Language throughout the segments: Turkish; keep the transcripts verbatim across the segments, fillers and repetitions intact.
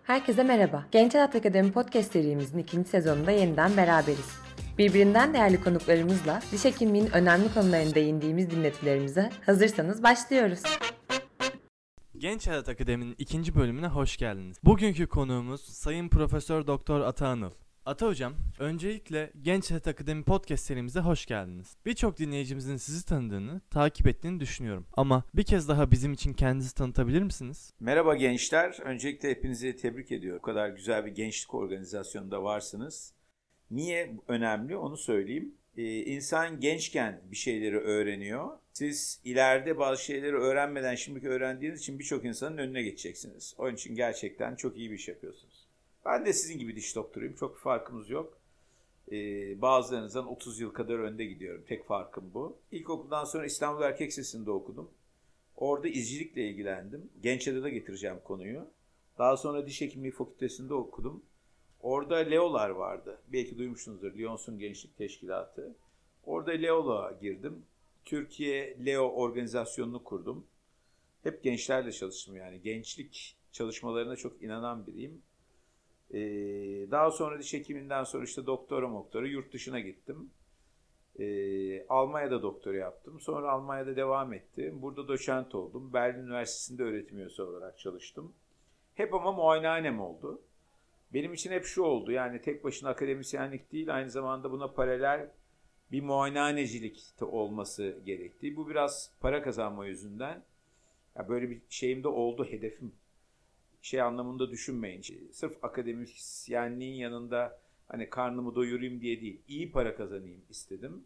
Herkese merhaba. Genç Hayat Akademi Podcast serimizin ikinci sezonunda yeniden beraberiz. Birbirinden değerli konuklarımızla diş hekimliğinin önemli konularına değindiğimiz dinletilerimize hazırsanız başlıyoruz. Genç Hayat Akademi'nin ikinci bölümüne hoş geldiniz. Bugünkü konuğumuz Sayın Profesör Doktor Ata Anıl. Ata Hocam, öncelikle Genç Hayat Akademi Podcast serimize hoş geldiniz. Birçok dinleyicimizin sizi tanıdığını, takip ettiğini düşünüyorum. Ama bir kez daha bizim için kendinizi tanıtabilir misiniz? Merhaba gençler. Öncelikle hepinizi tebrik ediyorum. Bu kadar güzel bir gençlik organizasyonunda varsınız. Niye önemli onu söyleyeyim. Ee, insan gençken bir şeyleri öğreniyor. Siz ileride bazı şeyleri öğrenmeden şimdiki öğrendiğiniz için birçok insanın önüne geçeceksiniz. Onun için gerçekten çok iyi bir iş yapıyorsunuz. Ben de sizin gibi diş doktoruyum. Çok bir farkımız yok. Ee, bazılarınızdan otuz yıl kadar önde gidiyorum. Tek farkım bu. İlkokuldan sonra İstanbul Erkek Lisesi'nde okudum. Orada izcilikle ilgilendim. Gençlere de getireceğim konuyu. Daha sonra Diş Hekimliği Fakültesi'nde okudum. Orada Leo'lar vardı. Belki duymuşsunuzdur. Lyonsun Gençlik Teşkilatı. Orada Leo'la girdim. Türkiye Leo organizasyonunu kurdum. Hep gençlerle çalıştım yani. Gençlik çalışmalarına çok inanan biriyim. Ee, daha sonra diş hekiminden sonra işte doktora moktora yurt dışına gittim. Ee, Almanya'da doktora yaptım. Sonra Almanya'da devam ettim. Burada doçent oldum. Berlin Üniversitesi'nde öğretim üyesi olarak çalıştım. Hep ama muayenehanem oldu. Benim için hep şu oldu. Yani tek başına akademisyenlik değil, aynı zamanda buna paralel bir muayenehanecilik olması gerektiği. Bu biraz para kazanma yüzünden. Ya böyle bir şeyim de oldu, hedefim. Şey anlamında düşünmeyin. Sırf akademisyenliğin yanında hani karnımı doyurayım diye değil, iyi para kazanayım istedim.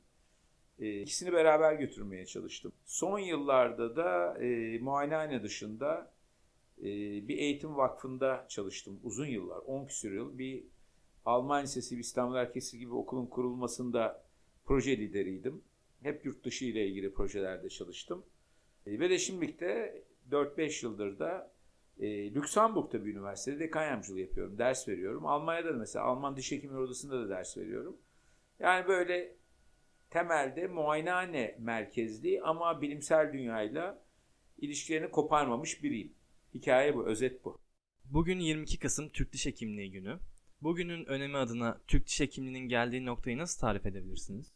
E, ikisini beraber götürmeye çalıştım. Son yıllarda da e, muayenehane dışında e, bir eğitim vakfında çalıştım. Uzun yıllar, on küsur yıl. Bir Alman Lisesi, bir İstanbul Erkek Lisesi gibi okulun kurulmasında proje lideriydim. Hep yurt dışı ile ilgili projelerde çalıştım. E, ve de şimdilik de dört beş yıldır da E, Lüksemburg'da bir üniversitede dekan yardımcılığı yapıyorum, ders veriyorum. Almanya'da da mesela Alman Diş Hekimleri Odası'nda da ders veriyorum. Yani böyle temelde muayenehane merkezli ama bilimsel dünyayla ilişkilerini koparmamış biriyim. Hikaye bu, özet bu. Bugün yirmi iki Kasım Türk Diş Hekimliği Günü. Bugünün önemi adına Türk Diş Hekimliği'nin geldiği noktayı nasıl tarif edebilirsiniz?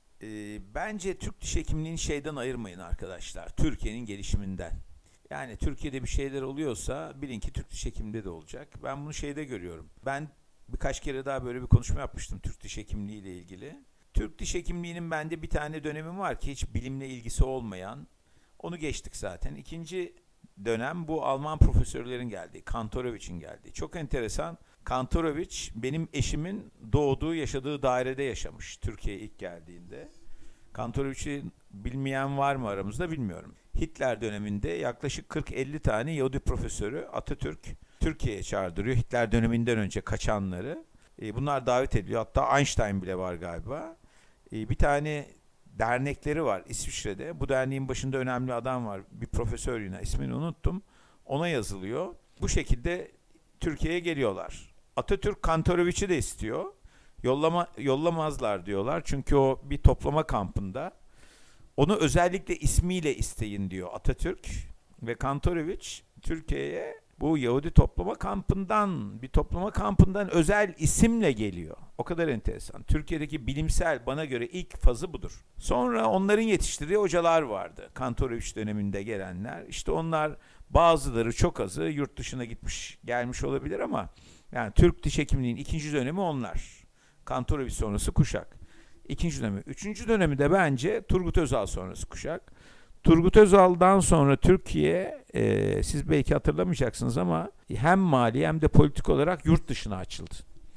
E, bence Türk Diş Hekimliği'ni şeyden ayırmayın arkadaşlar, Türkiye'nin gelişiminden. Yani Türkiye'de bir şeyler oluyorsa bilin ki Türk Diş Hekimliği'nde de olacak. Ben bunu şeyde görüyorum. Ben birkaç kere daha böyle bir konuşma yapmıştım Türk Diş Hekimliği ile ilgili. Türk Diş Hekimliği'nin bende bir tane dönemim var ki hiç bilimle ilgisi olmayan. Onu geçtik zaten. İkinci dönem bu Alman profesörlerin geldiği, Kantorowicz'in geldiği. Çok enteresan. Kantorowicz benim eşimin doğduğu, yaşadığı dairede yaşamış Türkiye'ye ilk geldiğinde. Kantorowicz'i bilmeyen var mı aramızda bilmiyorum. Hitler döneminde yaklaşık kırk elli tane Yahudi profesörü Atatürk Türkiye'ye çağırdırıyor. Hitler döneminden önce kaçanları. E, bunlar davet ediliyor. Hatta Einstein bile var galiba. E, bir tane dernekleri var İsviçre'de. Bu derneğin başında önemli adam var. Bir profesör yine, ismini unuttum. Ona yazılıyor. Bu şekilde Türkiye'ye geliyorlar. Atatürk Kantorowicz'i de istiyor. Yollama, yollamazlar diyorlar. Çünkü o bir toplama kampında. Onu özellikle ismiyle isteyin diyor Atatürk. Ve Kantorowicz Türkiye'ye bu Yahudi toplama kampından, bir toplama kampından özel isimle geliyor. O kadar enteresan. Türkiye'deki bilimsel bana göre ilk fazı budur. Sonra onların yetiştirdiği hocalar vardı. Kantorowicz döneminde gelenler. İşte onlar bazıları, çok azı yurt dışına gitmiş gelmiş olabilir ama yani Türk Diş Hekimliği'nin ikinci dönemi onlar. Kantorowicz sonrası kuşak. İkinci dönemi. Üçüncü dönemi de bence Turgut Özal sonrası kuşak. Turgut Özal'dan sonra Türkiye, e, siz belki hatırlamayacaksınız ama hem mali hem de politik olarak yurt dışına açıldı.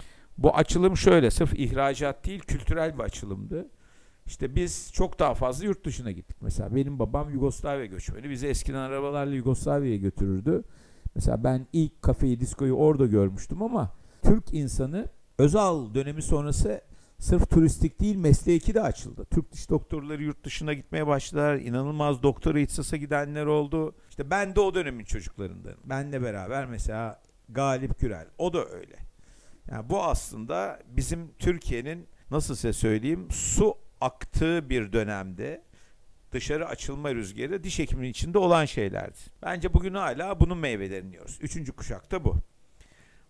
Bu açılım şöyle, sırf ihracat değil, kültürel bir açılımdı. İşte biz çok daha fazla yurt dışına gittik. Mesela benim babam Yugoslavya göçmeni. Bizi eskiden arabalarla Yugoslavya'ya götürürdü. Mesela ben ilk kafeyi, diskoyu orada görmüştüm ama Türk insanı Özal dönemi sonrası sırf turistik değil, mesleki de açıldı. Türk diş doktorları yurt dışına gitmeye başladılar. İnanılmaz doktora ihtisasa gidenler oldu. İşte ben de o dönemin çocuklarındanım. Benle beraber mesela Galip Gürel. O da öyle. Yani bu aslında bizim Türkiye'nin, nasıl size söyleyeyim, su aktığı bir dönemde dışarı açılma rüzgarı diş hekimliği içinde olan şeylerdi. Bence bugün hala bunun meyvelerini yiyoruz. Üçüncü kuşakta bu.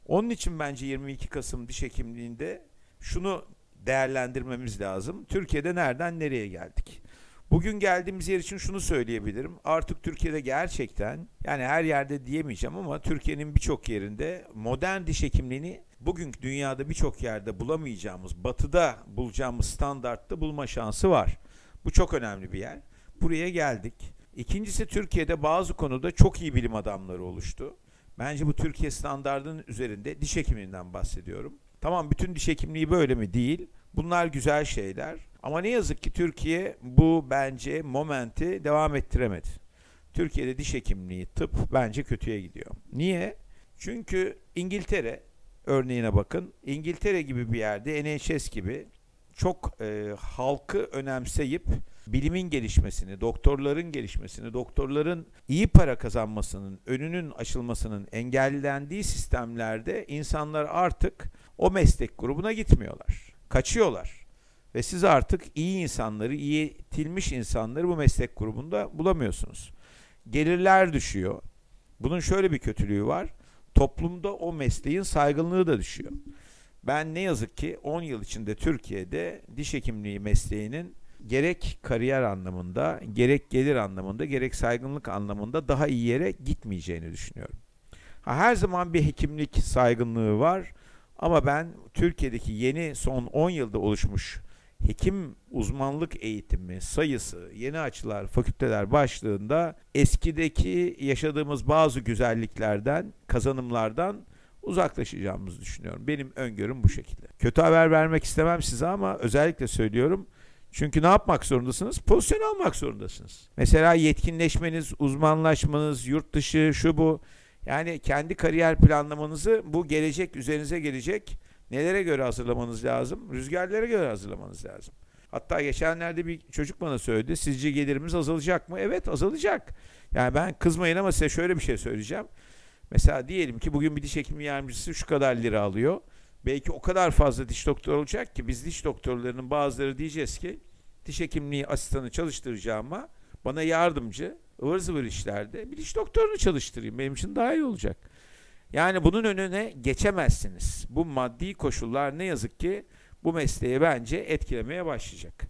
Onun için bence yirmi iki Kasım Diş Hekimliği'nde şunu değerlendirmemiz lazım. Türkiye'de nereden nereye geldik? Bugün geldiğimiz yer için şunu söyleyebilirim. Artık Türkiye'de gerçekten, yani her yerde diyemeyeceğim ama Türkiye'nin birçok yerinde modern diş hekimliğini bugün dünyada birçok yerde bulamayacağımız, batıda bulacağımız standartta bulma şansı var. Bu çok önemli bir yer. Buraya geldik. İkincisi, Türkiye'de bazı konuda çok iyi bilim adamları oluştu. Bence bu Türkiye standardının üzerinde, diş hekimliğinden bahsediyorum. Tamam, bütün diş hekimliği böyle mi? Değil. Bunlar güzel şeyler. Ama ne yazık ki Türkiye bu bence momenti devam ettiremedi. Türkiye'de diş hekimliği, tıp bence kötüye gidiyor. Niye? Çünkü İngiltere örneğine bakın. İngiltere gibi bir yerde N H S gibi çok e, halkı önemseyip bilimin gelişmesini, doktorların gelişmesini, doktorların iyi para kazanmasının, önünün açılmasının engellendiği sistemlerde insanlar artık o meslek grubuna gitmiyorlar. Kaçıyorlar. Ve siz artık iyi insanları, iyi eğitilmiş insanları bu meslek grubunda bulamıyorsunuz. Gelirler düşüyor. Bunun şöyle bir kötülüğü var. Toplumda o mesleğin saygınlığı da düşüyor. Ben ne yazık ki on yıl içinde Türkiye'de diş hekimliği mesleğinin gerek kariyer anlamında, gerek gelir anlamında, gerek saygınlık anlamında daha iyi yere gitmeyeceğini düşünüyorum. Ha, her zaman bir hekimlik saygınlığı var ama ben Türkiye'deki yeni son on yılda oluşmuş hekim uzmanlık eğitimi sayısı, yeni açılar, fakülteler başlığında eskideki yaşadığımız bazı güzelliklerden, kazanımlardan uzaklaşacağımızı düşünüyorum. Benim öngörüm bu şekilde. Kötü haber vermek istemem size ama özellikle söylüyorum. Çünkü ne yapmak zorundasınız? Pozisyon almak zorundasınız. Mesela yetkinleşmeniz, uzmanlaşmanız, yurt dışı, şu bu. Yani kendi kariyer planlamanızı bu gelecek, üzerinize gelecek nelere göre hazırlamanız lazım? Rüzgarlara göre hazırlamanız lazım. Hatta geçenlerde bir çocuk bana söyledi. Sizce gelirimiz azalacak mı? Evet, azalacak. Yani ben kızmayın ama size şöyle bir şey söyleyeceğim. Mesela diyelim ki bugün bir diş hekimi yardımcısı şu kadar lira alıyor. Belki o kadar fazla diş doktoru olacak ki biz diş doktorlarının bazıları diyeceğiz ki diş hekimliği asistanı çalıştıracağıma bana yardımcı ıvır zıvır işlerde bir diş doktorunu çalıştırayım. Benim için daha iyi olacak. Yani bunun önüne geçemezsiniz. Bu maddi koşullar ne yazık ki bu mesleği bence etkilemeye başlayacak.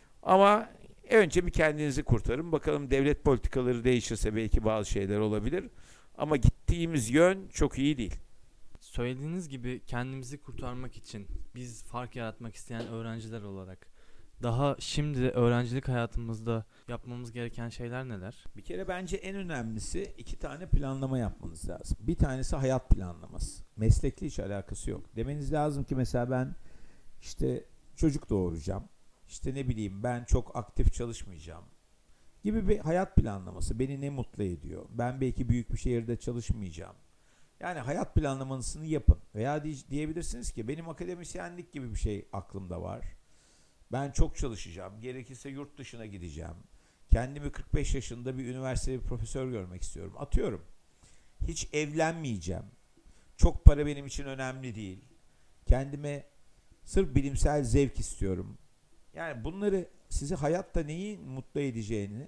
Ama önce bir kendinizi kurtarın. Bakalım devlet politikaları değişirse belki bazı şeyler olabilir. Ama gittiğimiz yön çok iyi değil. Söylediğiniz gibi kendimizi kurtarmak için biz fark yaratmak isteyen öğrenciler olarak daha şimdi öğrencilik hayatımızda yapmamız gereken şeyler neler? Bir kere bence en önemlisi iki tane planlama yapmanız lazım. Bir tanesi hayat planlaması. Meslekle hiç alakası yok. Demeniz lazım ki mesela ben işte çocuk doğuracağım. İşte ne bileyim ben çok aktif çalışmayacağım gibi bir hayat planlaması. Beni ne mutlu ediyor? Ben belki büyük bir şehirde çalışmayacağım. Yani hayat planlamasını yapın. Veya diyebilirsiniz ki benim akademisyenlik gibi bir şey aklımda var. Ben çok çalışacağım. Gerekirse yurt dışına gideceğim. Kendimi kırk beş yaşında bir üniversitede bir profesör görmek istiyorum. Atıyorum. Hiç evlenmeyeceğim. Çok para benim için önemli değil. Kendime sırf bilimsel zevk istiyorum. Yani bunları sizi hayatta neyi mutlu edeceğini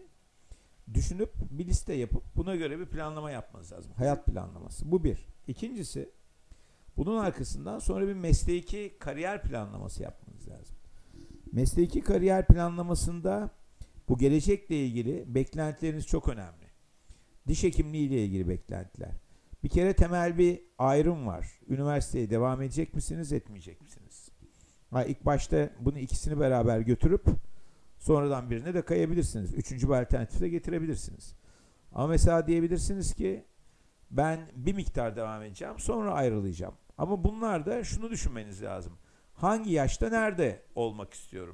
düşünüp bir liste yapıp buna göre bir planlama yapmanız lazım. Hayat planlaması. Bu bir. İkincisi, bunun arkasından sonra bir mesleki kariyer planlaması yapmanız lazım. Mesleki kariyer planlamasında bu gelecekle ilgili beklentileriniz çok önemli. Diş hekimliği ile ilgili beklentiler. Bir kere temel bir ayrım var. Üniversiteye devam edecek misiniz, etmeyecek misiniz? Ha, ilk başta bunu ikisini beraber götürüp sonradan birine de kayabilirsiniz. Üçüncü bir alternatif de getirebilirsiniz. Ama mesela diyebilirsiniz ki ben bir miktar devam edeceğim, sonra ayrılacağım. Ama bunlar da şunu düşünmeniz lazım. Hangi yaşta nerede olmak istiyorum?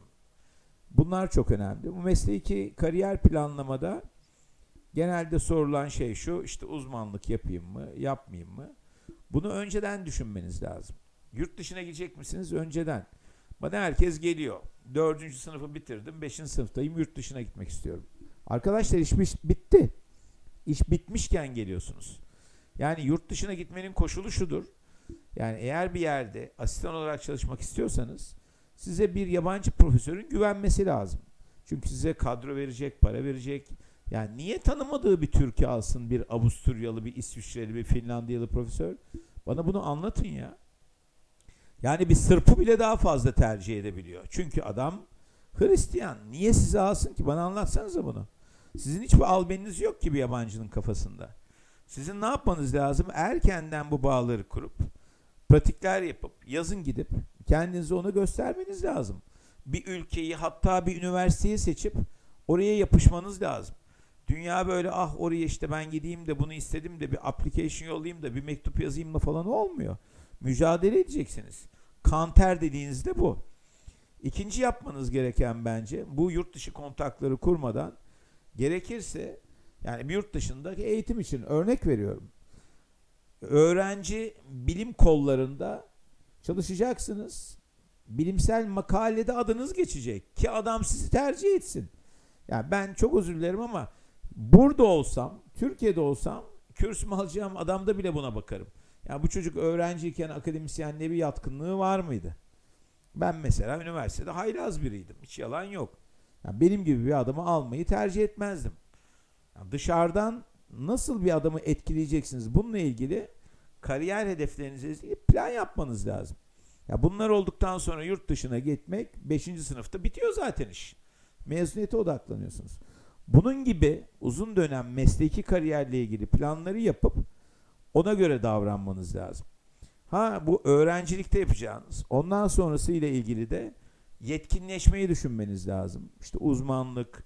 Bunlar çok önemli. Bu mesleki kariyer planlamada genelde sorulan şey şu, işte uzmanlık yapayım mı, yapmayayım mı? Bunu önceden düşünmeniz lazım. Yurt dışına gidecek misiniz? Önceden. Bana herkes geliyor. Dördüncü sınıfı bitirdim, beşinci sınıftayım, yurt dışına gitmek istiyorum. Arkadaşlar iş bitti. İş bitmişken geliyorsunuz. Yani yurt dışına gitmenin koşulu şudur. Yani eğer bir yerde asistan olarak çalışmak istiyorsanız size bir yabancı profesörün güvenmesi lazım. Çünkü size kadro verecek, para verecek. Yani niye tanımadığı bir Türk'ü alsın bir Avusturyalı, bir İsviçreli, bir Finlandiyalı profesör? Bana bunu anlatın ya. Yani bir Sırp'ı bile daha fazla tercih edebiliyor. Çünkü adam Hristiyan. Niye sizi alsın ki? Bana anlatsanıza bunu. Sizin hiçbir albeniniz yok ki bir yabancının kafasında. Sizin ne yapmanız lazım? Erkenden bu bağları kurup, pratikler yapıp, yazın gidip kendinizi ona göstermeniz lazım. Bir ülkeyi, hatta bir üniversiteyi seçip oraya yapışmanız lazım. Dünya böyle ah oraya işte ben gideyim de bunu istedim de bir application yollayayım da bir mektup yazayım da falan olmuyor. Mücadele edeceksiniz. Kanter dediğinizde bu. İkinci yapmanız gereken bence bu yurt dışı kontakları kurmadan gerekirse yani bir yurt dışındaki eğitim için örnek veriyorum. Öğrenci bilim kollarında çalışacaksınız. Bilimsel makalede adınız geçecek ki adam sizi tercih etsin. Yani ben çok özür dilerim ama burada olsam, Türkiye'de olsam kürsümü alacağım adamda bile buna bakarım. Yani bu çocuk öğrenciyken akademisyenliğe bir yatkınlığı var mıydı? Ben mesela üniversitede haylaz biriydim. Hiç yalan yok. Yani benim gibi bir adamı almayı tercih etmezdim. Yani dışarıdan nasıl bir adamı etkileyeceksiniz? Bununla ilgili kariyer hedeflerinize ilgili plan yapmanız lazım. Ya bunlar olduktan sonra yurt dışına gitmek beşinci sınıfta bitiyor zaten iş. Mezuniyete odaklanıyorsunuz. Bunun gibi uzun dönem mesleki kariyerle ilgili planları yapıp ona göre davranmanız lazım. Ha bu öğrencilikte yapacağınız. Ondan sonrası ile ilgili de yetkinleşmeyi düşünmeniz lazım. İşte uzmanlık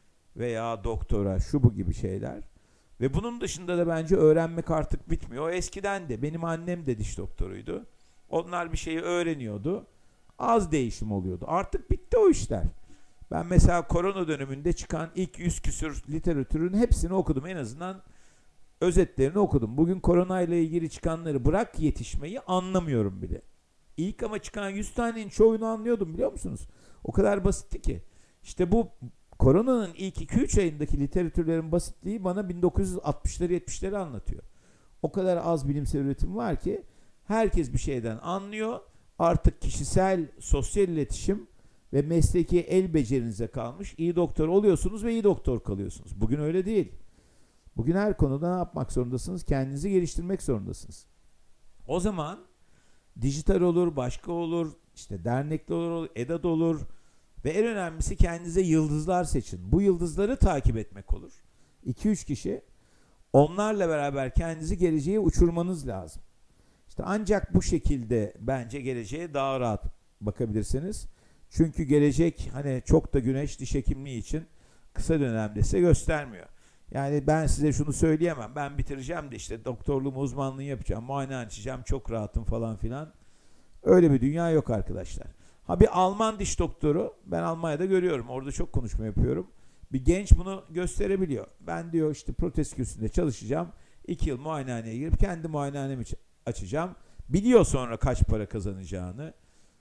veya doktora şu bu gibi şeyler. Ve bunun dışında da bence öğrenmek artık bitmiyor. O eskiden de benim annem de diş doktoruydu. Onlar bir şeyi öğreniyordu. Az değişim oluyordu. Artık bitti o işler. Ben mesela korona döneminde çıkan ilk yüz küsür literatürün hepsini okudum. En azından özetlerini okudum. Bugün korona ile ilgili çıkanları bırak yetişmeyi anlamıyorum bile. İlk ama çıkan yüz tanenin çoğunu anlıyordum biliyor musunuz? O kadar basitti ki. İşte bu koronanın ilk iki üç ayındaki literatürlerin basitliği bana bin dokuz yüz altmışları yetmişleri anlatıyor. O kadar az bilimsel üretim var ki herkes bir şeyden anlıyor. Artık kişisel, sosyal iletişim ve mesleki el becerinize kalmış. İyi doktor oluyorsunuz ve iyi doktor kalıyorsunuz. Bugün öyle değil. Bugün her konuda ne yapmak zorundasınız? Kendinizi geliştirmek zorundasınız. O zaman dijital olur, başka olur, işte dernekli olur, EDAD olur ve en önemlisi kendinize yıldızlar seçin. Bu yıldızları takip etmek olur. iki üç kişi onlarla beraber kendinizi geleceğe uçurmanız lazım. İşte ancak bu şekilde bence geleceğe daha rahat bakabilirsiniz. Çünkü gelecek hani çok da güneş diş hekimliği için kısa dönemde size göstermiyor. Yani ben size şunu söyleyemem. Ben bitireceğim de işte doktorluğumu, uzmanlığını yapacağım, muayene açacağım, çok rahatım falan filan. Öyle bir dünya yok arkadaşlar. Ha bir Alman diş doktoru, ben Almanya'da görüyorum. Orada çok konuşma yapıyorum. Bir genç bunu gösterebiliyor. Ben diyor işte protez kürsüsünde çalışacağım. iki yıl muayenehaneye girip kendi muayenehanemi açacağım. Biliyor sonra kaç para kazanacağını.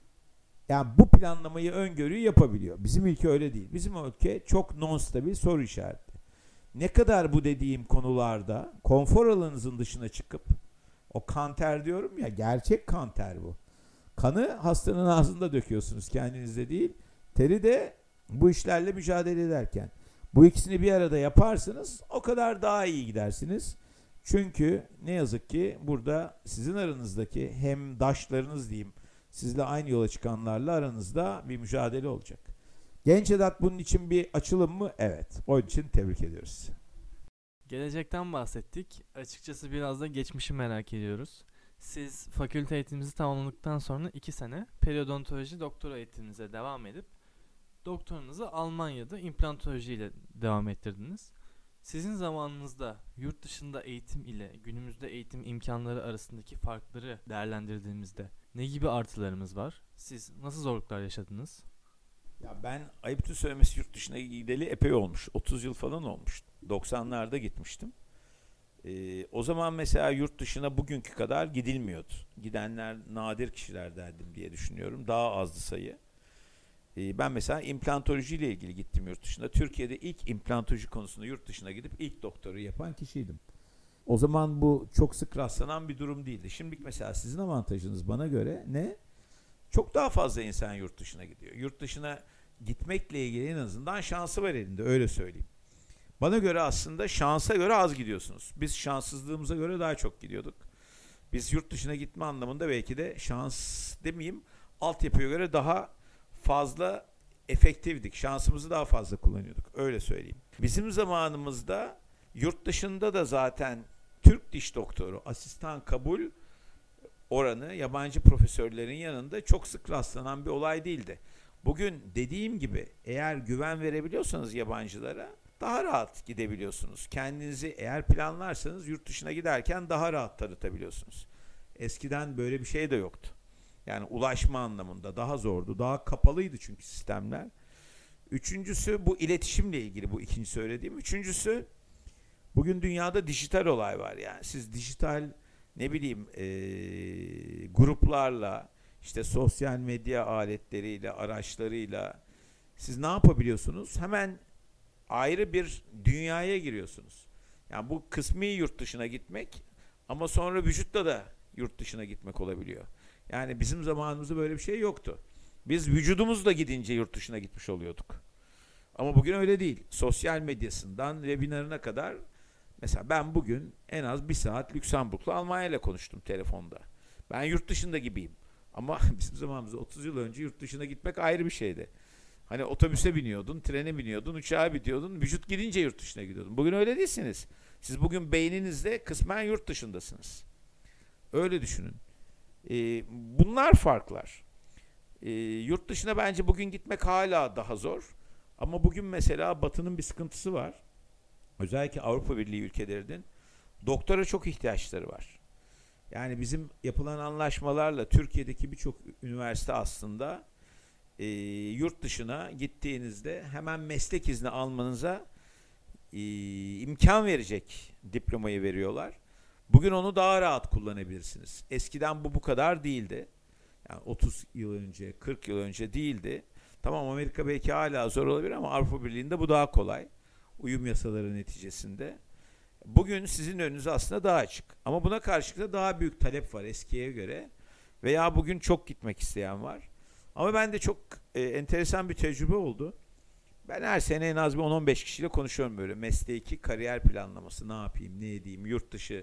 Yani bu planlamayı, öngörüyü yapabiliyor. Bizim ülke öyle değil. Bizim ülke çok non-stabil, soru işareti. Ne kadar bu dediğim konularda konfor alanınızın dışına çıkıp o kanter diyorum ya, gerçek kanter bu. Kanı hastanın ağzında döküyorsunuz, kendinizde değil. Teri de bu işlerle mücadele ederken. Bu ikisini bir arada yaparsınız, o kadar daha iyi gidersiniz. Çünkü ne yazık ki burada sizin aranızdaki hem daşlarınız diyeyim, sizle aynı yola çıkanlarla aranızda bir mücadele olacak. Genç EDAD bunun için bir açılım mı? Evet. Onun için tebrik ediyoruz. Gelecekten bahsettik. Açıkçası biraz da geçmişi merak ediyoruz. Siz fakülte eğitiminizi tamamladıktan sonra iki sene periodontoloji doktora eğitiminize devam edip doktoranızı Almanya'da implantoloji ile devam ettirdiniz. Sizin zamanınızda yurt dışında eğitim ile günümüzde eğitim imkanları arasındaki farkları değerlendirdiğimizde ne gibi artılarımız var? Siz nasıl zorluklar yaşadınız? Ya ben ayıptır söylemesi yurt dışına gideli epey olmuş. otuz yıl falan olmuş. doksanlarda gitmiştim. Ee, o zaman mesela yurt dışına bugünkü kadar gidilmiyordu. Gidenler nadir kişiler derdim diye düşünüyorum. Daha azdı sayı. Ee, ben mesela implantoloji ile ilgili gittim yurt dışına. Türkiye'de ilk implantoloji konusunda yurt dışına gidip ilk doktoru yapan kişiydim. O zaman bu çok sık rastlanan bir durum değildi. Şimdi mesela sizin avantajınız bana göre ne? Çok daha fazla insan yurt dışına gidiyor. Yurt dışına gitmekle ilgili en azından şansı var elinde, öyle söyleyeyim. Bana göre aslında şansa göre az gidiyorsunuz. Biz şanssızlığımıza göre daha çok gidiyorduk. Biz yurt dışına gitme anlamında belki de şans demeyeyim, altyapıya göre daha fazla efektifdik. Şansımızı daha fazla kullanıyorduk. Öyle söyleyeyim. Bizim zamanımızda yurt dışında da zaten Türk diş doktoru, asistan kabul oranı yabancı profesörlerin yanında çok sık rastlanan bir olay değildi. Bugün dediğim gibi eğer güven verebiliyorsanız yabancılara daha rahat gidebiliyorsunuz. Kendinizi eğer planlarsanız yurt dışına giderken daha rahat tanıtabiliyorsunuz. Eskiden böyle bir şey de yoktu. Yani ulaşma anlamında daha zordu. Daha kapalıydı çünkü sistemler. Üçüncüsü bu iletişimle ilgili, bu ikinci söylediğim. Üçüncüsü bugün dünyada dijital olay var. Yani siz dijital ne bileyim e, gruplarla, işte sosyal medya aletleriyle, araçlarıyla siz ne yapabiliyorsunuz? Hemen ayrı bir dünyaya giriyorsunuz. Yani bu kısmi yurt dışına gitmek ama sonra vücutla da yurt dışına gitmek olabiliyor. Yani bizim zamanımızda böyle bir şey yoktu. Biz vücudumuzla gidince yurt dışına gitmiş oluyorduk. Ama bugün öyle değil. Sosyal medyasından webinarına kadar mesela ben bugün en az bir saat Lüksemburg'la Almanya'yla konuştum telefonda. Ben yurt dışında gibiyim. Ama bizim zamanımızda otuz yıl önce yurt dışına gitmek ayrı bir şeydi. Hani otobüse biniyordun, trene biniyordun, uçağa biniyordun, vücut gidince yurt dışına gidiyordun. Bugün öyle değilsiniz. Siz bugün beyninizde kısmen yurt dışındasınız. Öyle düşünün. Ee, bunlar farklar. Ee, yurt dışına bence bugün gitmek hala daha zor. Ama bugün mesela Batı'nın bir sıkıntısı var. Özellikle Avrupa Birliği ülkelerinin doktora çok ihtiyaçları var. Yani bizim yapılan anlaşmalarla Türkiye'deki birçok üniversite aslında e, yurt dışına gittiğinizde hemen meslek izni almanıza e, imkan verecek diplomayı veriyorlar. Bugün onu daha rahat kullanabilirsiniz. Eskiden bu bu kadar değildi. Yani otuz yıl önce, kırk yıl önce değildi. Tamam, Amerika belki hala zor olabilir ama Avrupa Birliği'nde bu daha kolay. Uyum yasaları neticesinde. Bugün sizin önünüz aslında daha açık. Ama buna karşılık da daha büyük talep var eskiye göre. Veya bugün çok gitmek isteyen var. Ama bende çok e, enteresan bir tecrübe oldu. Ben her sene en az bir on on beş kişiyle konuşuyorum böyle. Mesleki kariyer planlaması, ne yapayım, ne edeyim, yurt dışı.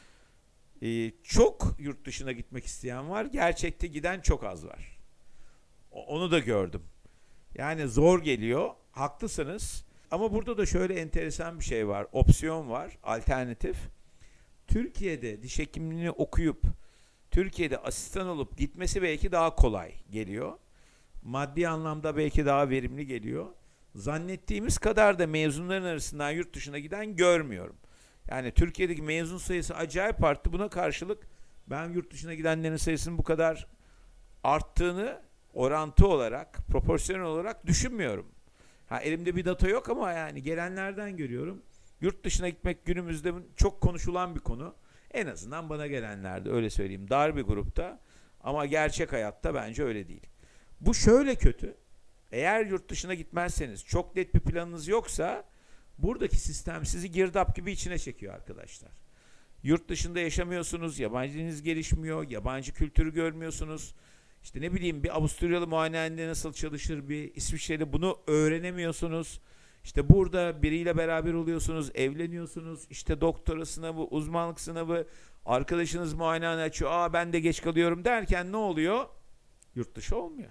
E, çok yurt dışına gitmek isteyen var. Gerçekte giden çok az var. O, onu da gördüm. Yani zor geliyor. Haklısınız. Ama burada da şöyle enteresan bir şey var. Opsiyon var, alternatif. Türkiye'de diş hekimliğini okuyup Türkiye'de asistan olup gitmesi belki daha kolay geliyor. Maddi anlamda belki daha verimli geliyor. Zannettiğimiz kadar da mezunların arasından yurt dışına giden görmüyorum. Yani Türkiye'deki mezun sayısı acayip arttı. Buna karşılık ben yurt dışına gidenlerin sayısının bu kadar arttığını orantı olarak, proporsiyonel olarak düşünmüyorum. Ha, elimde bir data yok ama yani gelenlerden görüyorum. Yurt dışına gitmek günümüzde çok konuşulan bir konu. En azından bana gelenlerde, öyle söyleyeyim. Dar bir grupta ama gerçek hayatta bence öyle değil. Bu şöyle kötü. Eğer yurt dışına gitmezseniz, çok net bir planınız yoksa buradaki sistem sizi girdap gibi içine çekiyor arkadaşlar. Yurt dışında yaşamıyorsunuz, yabancı diliniz gelişmiyor, yabancı kültürü görmüyorsunuz. İşte ne bileyim, bir Avusturyalı muayenehanede nasıl çalışır, bir İsviçreli, bunu öğrenemiyorsunuz. İşte burada biriyle beraber oluyorsunuz, evleniyorsunuz. İşte doktora sınavı, uzmanlık sınavı, arkadaşınız muayenehane açıyor. Aa ben de geç kalıyorum derken ne oluyor? Yurt dışı olmuyor.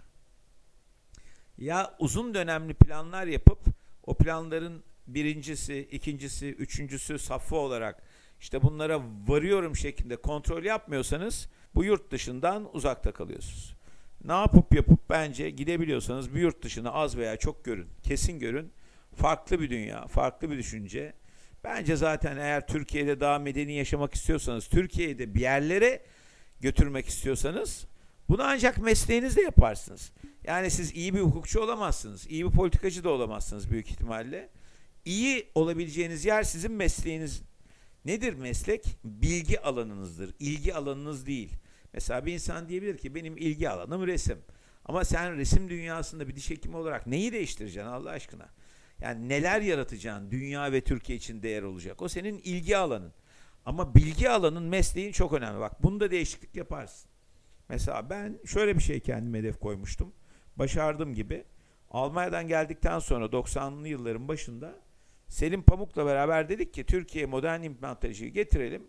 Ya uzun dönemli planlar yapıp o planların birincisi, ikincisi, üçüncüsü safha olarak işte bunlara varıyorum şeklinde kontrol yapmıyorsanız bu yurt dışından uzakta kalıyorsunuz. Ne yapıp yapıp bence gidebiliyorsanız bir yurt dışını az veya çok görün. Kesin görün. Farklı bir dünya, farklı bir düşünce. Bence zaten eğer Türkiye'de daha medeni yaşamak istiyorsanız, Türkiye'de bir yerlere götürmek istiyorsanız bunu ancak mesleğinizde yaparsınız. Yani siz iyi bir hukukçu olamazsınız, iyi bir politikacı da olamazsınız büyük ihtimalle. İyi olabileceğiniz yer sizin mesleğiniz. Nedir meslek? Bilgi alanınızdır, ilgi alanınız değil. Mesela bir insan diyebilir ki benim ilgi alanım resim. Ama sen resim dünyasında bir diş hekimi olarak neyi değiştireceksin Allah aşkına? Yani neler yaratacaksın, dünya ve Türkiye için değer olacak. O senin ilgi alanın. Ama bilgi alanın, mesleğin çok önemli. Bak bunda değişiklik yaparsın. Mesela ben şöyle bir şey kendime hedef koymuştum. Başardım gibi. Almanya'dan geldikten sonra doksanlı yılların başında Selim Pamuk'la beraber dedik ki Türkiye'ye modern implantolojiyi getirelim.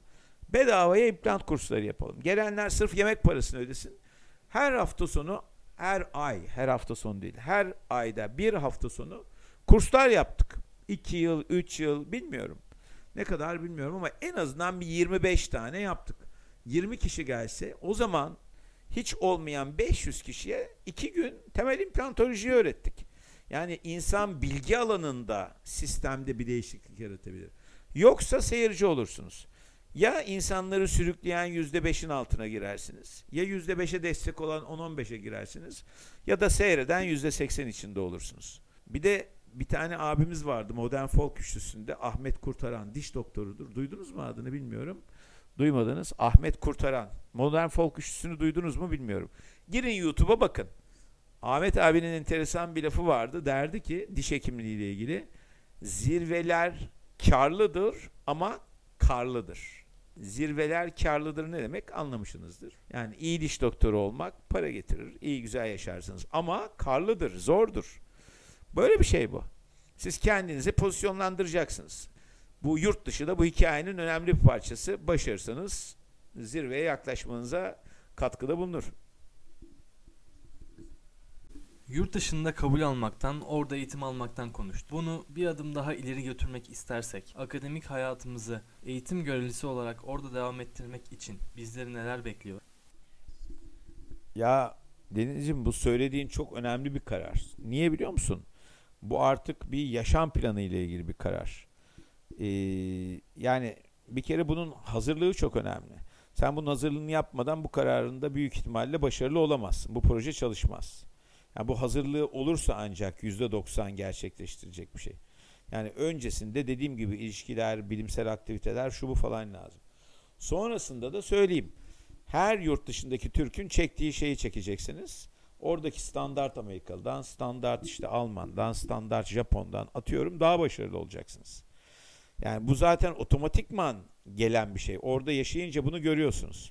Bedavaya implant kursları yapalım. Gelenler sırf yemek parasını ödesin. Her hafta sonu, her ay, her hafta sonu değil, her ayda bir hafta sonu kurslar yaptık. iki yıl, üç yıl bilmiyorum. Ne kadar bilmiyorum ama en azından bir yirmi beş tane yaptık. yirmi kişi gelse o zaman hiç olmayan beş yüz kişiye iki gün temel implantolojiyi öğrettik. Yani insan bilgi alanında sistemde bir değişiklik yaratabilir. Yoksa seyirci olursunuz. Ya insanları sürükleyen yüzde beşin altına girersiniz. Ya yüzde beşe destek olan on on beşe girersiniz. Ya da seyreden yüzde seksen içinde olursunuz. Bir de bir tane abimiz vardı Modern Folk Üçlüsü'nde, Ahmet Kurtaran, diş doktorudur. Duydunuz mu adını bilmiyorum. Duymadınız. Ahmet Kurtaran. Modern Folk Üçlüsü'nü duydunuz mu bilmiyorum. Girin YouTube'a bakın. Ahmet abinin enteresan bir lafı vardı. Derdi ki diş hekimliği ile ilgili, zirveler karlıdır ama karlıdır. Zirveler karlıdır ne demek anlamışsınızdır. Yani iyi diş doktoru olmak para getirir. İyi güzel yaşarsınız ama karlıdır, zordur. Böyle bir şey bu. Siz kendinizi pozisyonlandıracaksınız. Bu yurt dışı da bu hikayenin önemli bir parçası. Başarırsanız zirveye yaklaşmanıza katkıda bulunur. Yurt dışında kabul almaktan, orada eğitim almaktan konuştuk. Bunu bir adım daha ileri götürmek istersek, akademik hayatımızı eğitim görevlisi olarak orada devam ettirmek için bizleri neler bekliyor? Ya Denizciğim, bu söylediğin çok önemli bir karar. Niye biliyor musun? Bu artık bir yaşam planı ile ilgili bir karar. Ee, yani bir kere bunun hazırlığı çok önemli. Sen bunun hazırlığını yapmadan bu kararında büyük ihtimalle başarılı olamazsın. Bu proje çalışmaz. Yani bu hazırlığı olursa ancak yüzde doksan gerçekleştirecek bir şey. Yani öncesinde dediğim gibi ilişkiler, bilimsel aktiviteler, şu bu falan lazım. Sonrasında da söyleyeyim. Her yurt dışındaki Türk'ün çektiği şeyi çekeceksiniz. Oradaki standart Amerikalı'dan, standart işte Alman'dan, standart Japon'dan atıyorum daha başarılı olacaksınız. Yani bu zaten otomatikman gelen bir şey. Orada yaşayınca bunu görüyorsunuz.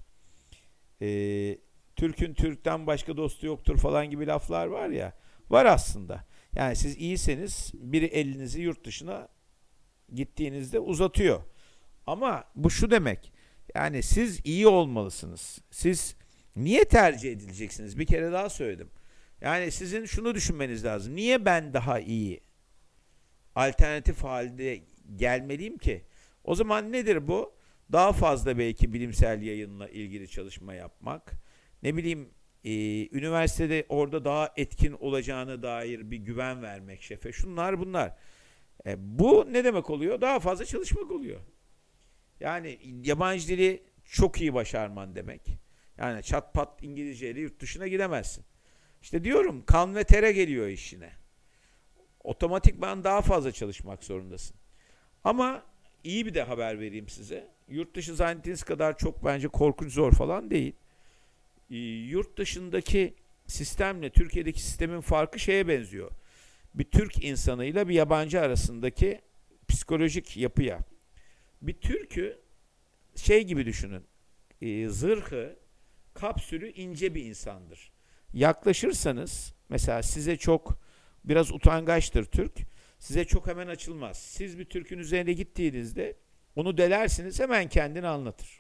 Ee, Türk'ün Türk'ten başka dostu yoktur falan gibi laflar var ya. Var aslında. Yani siz iyiseniz biri elinizi yurt dışına gittiğinizde uzatıyor. Ama bu şu demek. Yani siz iyi olmalısınız. Siz niye tercih edileceksiniz? Bir kere daha söyledim. Yani sizin şunu düşünmeniz lazım. Niye ben daha iyi alternatif halde gelmeliyim ki? O zaman nedir bu? Daha fazla belki bilimsel yayınla ilgili çalışma yapmak. Ne bileyim e, üniversitede orada daha etkin olacağına dair bir güven vermek şefe. Şunlar bunlar. E, bu ne demek oluyor? Daha fazla çalışmak oluyor. Yani yabancı dili çok iyi başarman demek. Yani çat pat İngilizceyle yurt dışına gidemezsin. İşte diyorum, kan ve tere geliyor işine. Otomatikman daha fazla çalışmak zorundasın. Ama iyi bir de haber vereyim size. Yurt dışı zannettiğiniz kadar çok bence korkunç zor falan değil. Ee, yurt dışındaki sistemle Türkiye'deki sistemin farkı şeye benziyor. Bir Türk insanıyla bir yabancı arasındaki psikolojik yapıya. Bir Türk'ü şey gibi düşünün. E, zırhı, kapsülü ince bir insandır. Yaklaşırsanız mesela size çok biraz utangaçtır Türk. Size çok hemen açılmaz. Siz bir Türk'ün üzerine gittiğinizde onu delersiniz, hemen kendini anlatır.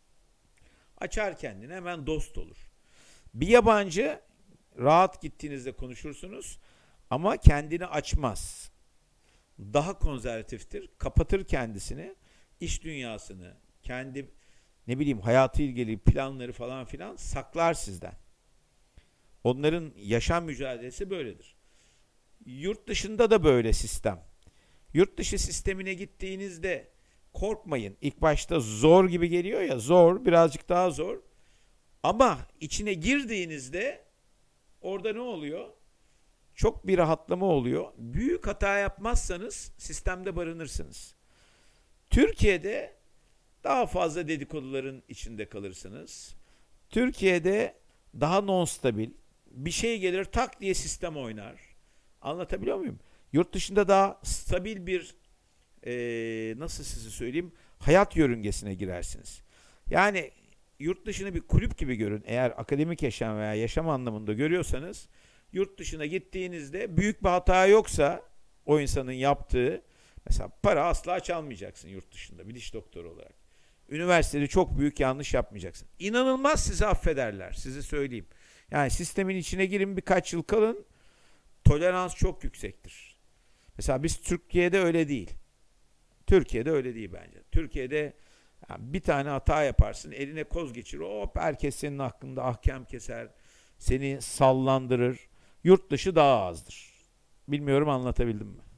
Açar kendini, hemen dost olur. Bir yabancı rahat gittiğinizde konuşursunuz ama kendini açmaz. Daha konservatiftir. Kapatır kendisini, iş dünyasını, kendi ne bileyim hayatı ilgili planları falan filan saklar sizden. Onların yaşam mücadelesi böyledir. Yurt dışında da böyle sistem. Yurt dışı sistemine gittiğinizde korkmayın. İlk başta zor gibi geliyor ya, zor, birazcık daha zor. Ama içine girdiğinizde orada ne oluyor? Çok bir rahatlama oluyor. Büyük hata yapmazsanız sistemde barınırsınız. Türkiye'de daha fazla dedikoduların içinde kalırsınız. Türkiye'de daha non-stabil. Bir şey gelir tak diye sistem oynar. Anlatabiliyor muyum? Yurt dışında daha stabil bir ee, nasıl size söyleyeyim, hayat yörüngesine girersiniz. Yani yurt dışını bir kulüp gibi görün. Eğer akademik yaşam veya yaşam anlamında görüyorsanız, yurt dışına gittiğinizde büyük bir hata yoksa o insanın yaptığı, mesela para asla çalmayacaksın yurt dışında bir diş doktoru olarak. Üniversitede çok büyük yanlış yapmayacaksın. İnanılmaz sizi affederler, sizi söyleyeyim. Yani sistemin içine girin, birkaç yıl kalın, tolerans çok yüksektir. Mesela biz Türkiye'de öyle değil. Türkiye'de öyle değil bence. Türkiye'de yani bir tane hata yaparsın, eline koz geçirir, hop herkes senin hakkında ahkam keser, seni sallandırır. Yurt dışı daha azdır. Bilmiyorum anlatabildim mi?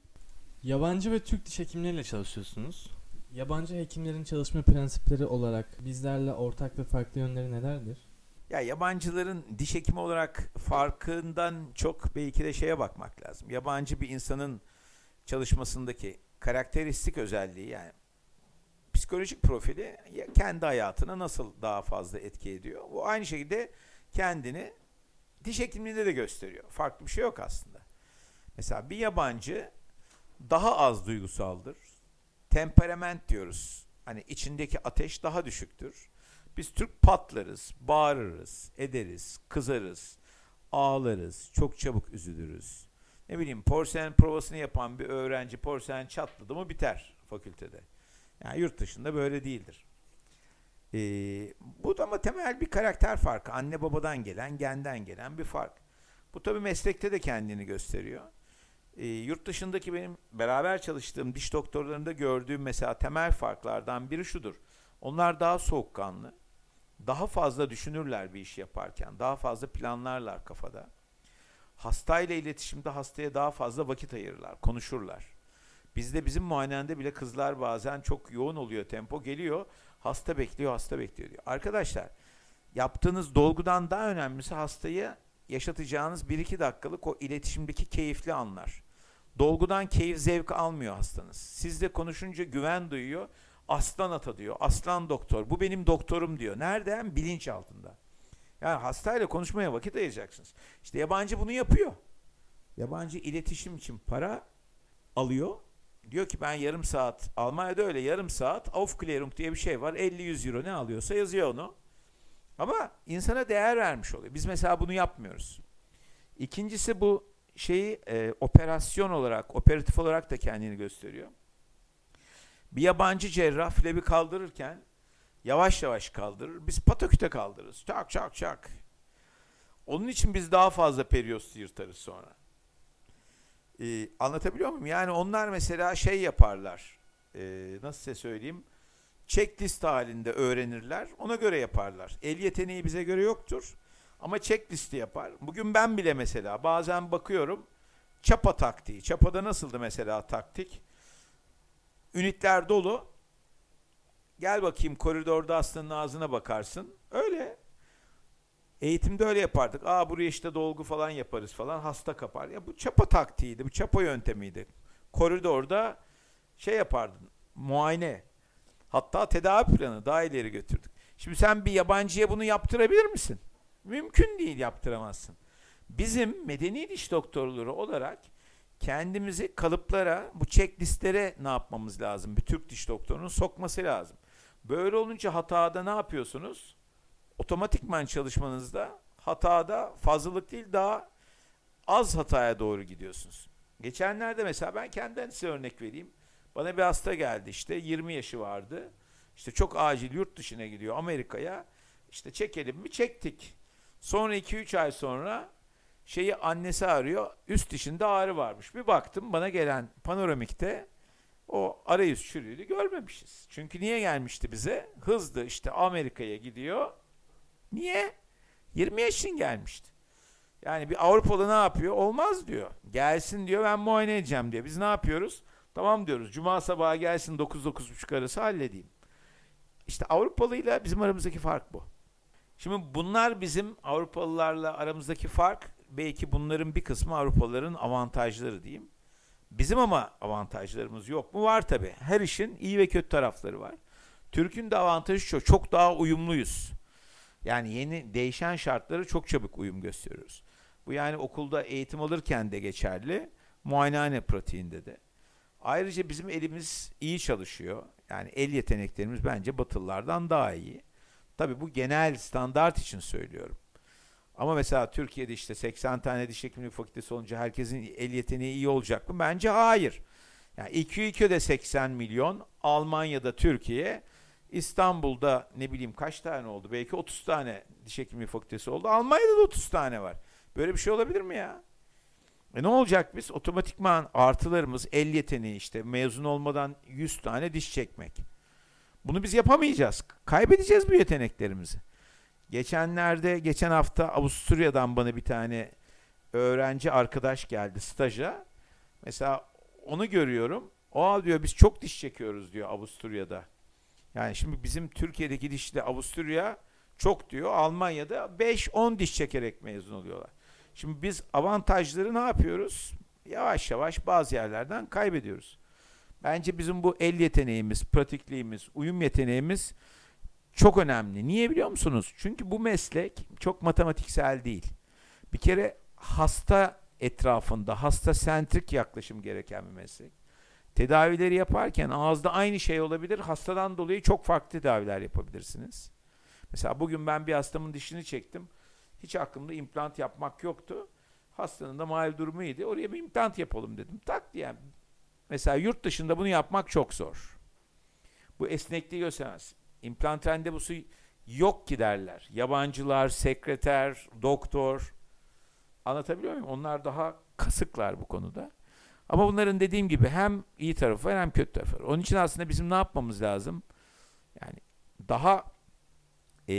Yabancı ve Türk diş hekimleriyle çalışıyorsunuz. Yabancı hekimlerin çalışma prensipleri olarak bizlerle ortak ve farklı yönleri nelerdir? Ya yabancıların diş hekimi olarak farkından çok belki de şeye bakmak lazım. Yabancı bir insanın çalışmasındaki karakteristik özelliği, yani psikolojik profili kendi hayatına nasıl daha fazla etki ediyor. Bu aynı şekilde kendini diş hekimliğinde de gösteriyor. Farklı bir şey yok aslında. Mesela bir yabancı daha az duygusaldır. Temperament diyoruz. Hani içindeki ateş daha düşüktür. Biz Türk patlarız, bağırırız, ederiz, kızarız, ağlarız, çok çabuk üzülürüz. Ne bileyim, porselen provasını yapan bir öğrenci porselen çatladı mı biter fakültede. Yani yurt dışında böyle değildir. Ee, bu da ama temel bir karakter farkı. Anne babadan gelen, genden gelen bir fark. Bu tabii meslekte de kendini gösteriyor. Ee, yurt dışındaki benim beraber çalıştığım diş doktorlarında gördüğüm mesela temel farklardan biri şudur. Onlar daha soğukkanlı, daha fazla düşünürler bir iş yaparken, daha fazla planlarlar kafada. Hastayla iletişimde hastaya daha fazla vakit ayırırlar, konuşurlar. Bizde bizim muayenede bile kızlar bazen çok yoğun oluyor, tempo geliyor, hasta bekliyor, hasta bekliyor diyor. Arkadaşlar, yaptığınız dolgudan daha önemlisi hastayı yaşatacağınız bir iki dakikalık o iletişimdeki keyifli anlar. Dolgudan keyif, zevk almıyor hastanız. Sizle konuşunca güven duyuyor. Aslan ata diyor. Aslan doktor. Bu benim doktorum diyor. Nereden? Bilinç altında. Yani hastayla konuşmaya vakit ayıracaksınız. İşte yabancı bunu yapıyor. Yabancı iletişim için para alıyor. Diyor ki ben yarım saat, Almanya'da öyle yarım saat Aufklärung diye bir şey var. elli yüz euro ne alıyorsa yazıyor onu. Ama insana değer vermiş oluyor. Biz mesela bunu yapmıyoruz. İkincisi, bu şeyi e, operasyon olarak, operatif olarak da kendini gösteriyor. Bir yabancı cerrah flebi kaldırırken yavaş yavaş kaldırır. Biz pataküte kaldırırız. Çak çak çak. Onun için biz daha fazla periyos yırtarız sonra. Ee, anlatabiliyor muyum? Yani onlar mesela şey yaparlar. Ee, nasıl size söyleyeyim? Checklist halinde öğrenirler. Ona göre yaparlar. El yeteneği bize göre yoktur. Ama checklisti yapar. Bugün ben bile mesela bazen bakıyorum. Çapa taktiği. Çapada nasıldı mesela taktik? Ünitler dolu. Gel bakayım, koridorda hastanın ağzına bakarsın. Öyle. Eğitimde öyle yapardık. Aa, buraya işte dolgu falan yaparız falan. Hasta kapar. Ya bu çapa taktiğiydi. Bu çapa yöntemiydi. Koridorda şey yapardın. Muayene. Hatta tedavi planı daha ileri götürdük. Şimdi sen bir yabancıya bunu yaptırabilir misin? Mümkün değil, yaptıramazsın. Bizim medeni diş doktorları olarak kendimizi kalıplara, bu checklistlere ne yapmamız lazım? Bir Türk diş doktorunun sokması lazım. Böyle olunca hatada ne yapıyorsunuz? Otomatikman çalışmanızda hatada fazlalık değil, daha az hataya doğru gidiyorsunuz. Geçenlerde mesela ben kendimden size örnek vereyim. Bana bir hasta geldi, işte yirmi yaşı vardı. İşte çok acil yurt dışına gidiyor, Amerika'ya. İşte çekelim mi? Çektik. Sonra iki üç ay sonra şeyi annesi arıyor. Üst dişinde ağrı varmış. Bir baktım, bana gelen panoramikte o arayüz çürüğünü görmemişiz. Çünkü niye gelmişti bize? Hızlı, işte Amerika'ya gidiyor. Niye? yirmi yaşın gelmişti. Yani bir Avrupalı ne yapıyor? Olmaz diyor. Gelsin diyor, ben muayene edeceğim diyor. Biz ne yapıyoruz? Tamam diyoruz. Cuma sabahı gelsin, dokuz dokuz buçuk arası halledeyim. İşte Avrupalıyla bizim aramızdaki fark bu. Şimdi bunlar bizim Avrupalılarla aramızdaki fark. Belki bunların bir kısmı Avrupalıların avantajları diyeyim. Bizim ama avantajlarımız yok mu? Var tabii. Her işin iyi ve kötü tarafları var. Türk'ün de avantajı şu: çok daha uyumluyuz. Yani yeni değişen şartlara çok çabuk uyum gösteriyoruz. Bu yani okulda eğitim alırken de geçerli, muayenehane pratiğinde de. Ayrıca bizim elimiz iyi çalışıyor. Yani el yeteneklerimiz bence Batılılardan daha iyi. Tabii bu genel standart için söylüyorum. Ama mesela Türkiye'de işte seksen tane diş hekimliği fakültesi olunca herkesin el yeteneği iyi olacak mı? Bence hayır. Yani iki ülkede seksen milyon, Almanya'da Türkiye, İstanbul'da ne bileyim kaç tane oldu? Belki otuz tane diş hekimliği fakültesi oldu. Almanya'da da otuz tane var. Böyle bir şey olabilir mi ya? E ne olacak biz? Otomatikman artılarımız el yeteneği işte mezun olmadan yüz tane diş çekmek. Bunu biz yapamayacağız. Kaybedeceğiz bu yeteneklerimizi. Geçenlerde, geçen hafta Avusturya'dan bana bir tane öğrenci arkadaş geldi staja. Mesela onu görüyorum. O diyor biz çok diş çekiyoruz diyor Avusturya'da. Yani şimdi bizim Türkiye'deki dişle Avusturya çok diyor. Almanya'da beş on diş çekerek mezun oluyorlar. Şimdi biz avantajları ne yapıyoruz? Yavaş yavaş bazı yerlerden kaybediyoruz. Bence bizim bu el yeteneğimiz, pratikliğimiz, uyum yeteneğimiz çok önemli. Niye biliyor musunuz? Çünkü bu meslek çok matematiksel değil. Bir kere hasta etrafında, hasta sentrik yaklaşım gereken bir meslek. Tedavileri yaparken ağızda aynı şey olabilir. Hastadan dolayı çok farklı tedaviler yapabilirsiniz. Mesela bugün ben bir hastamın dişini çektim. Hiç aklımda implant yapmak yoktu. Hastanın da mal durumu iyiydi. Oraya bir implant yapalım dedim. Tak diye. Mesela yurt dışında bunu yapmak çok zor. Bu esnekliği göstermez. İmplant randevusu yok ki derler. Yabancılar, sekreter, doktor. Anlatabiliyor muyum? Onlar daha kasıklar bu konuda. Ama bunların dediğim gibi hem iyi tarafı var hem kötü tarafı var. Onun için aslında bizim ne yapmamız lazım? Yani daha ee,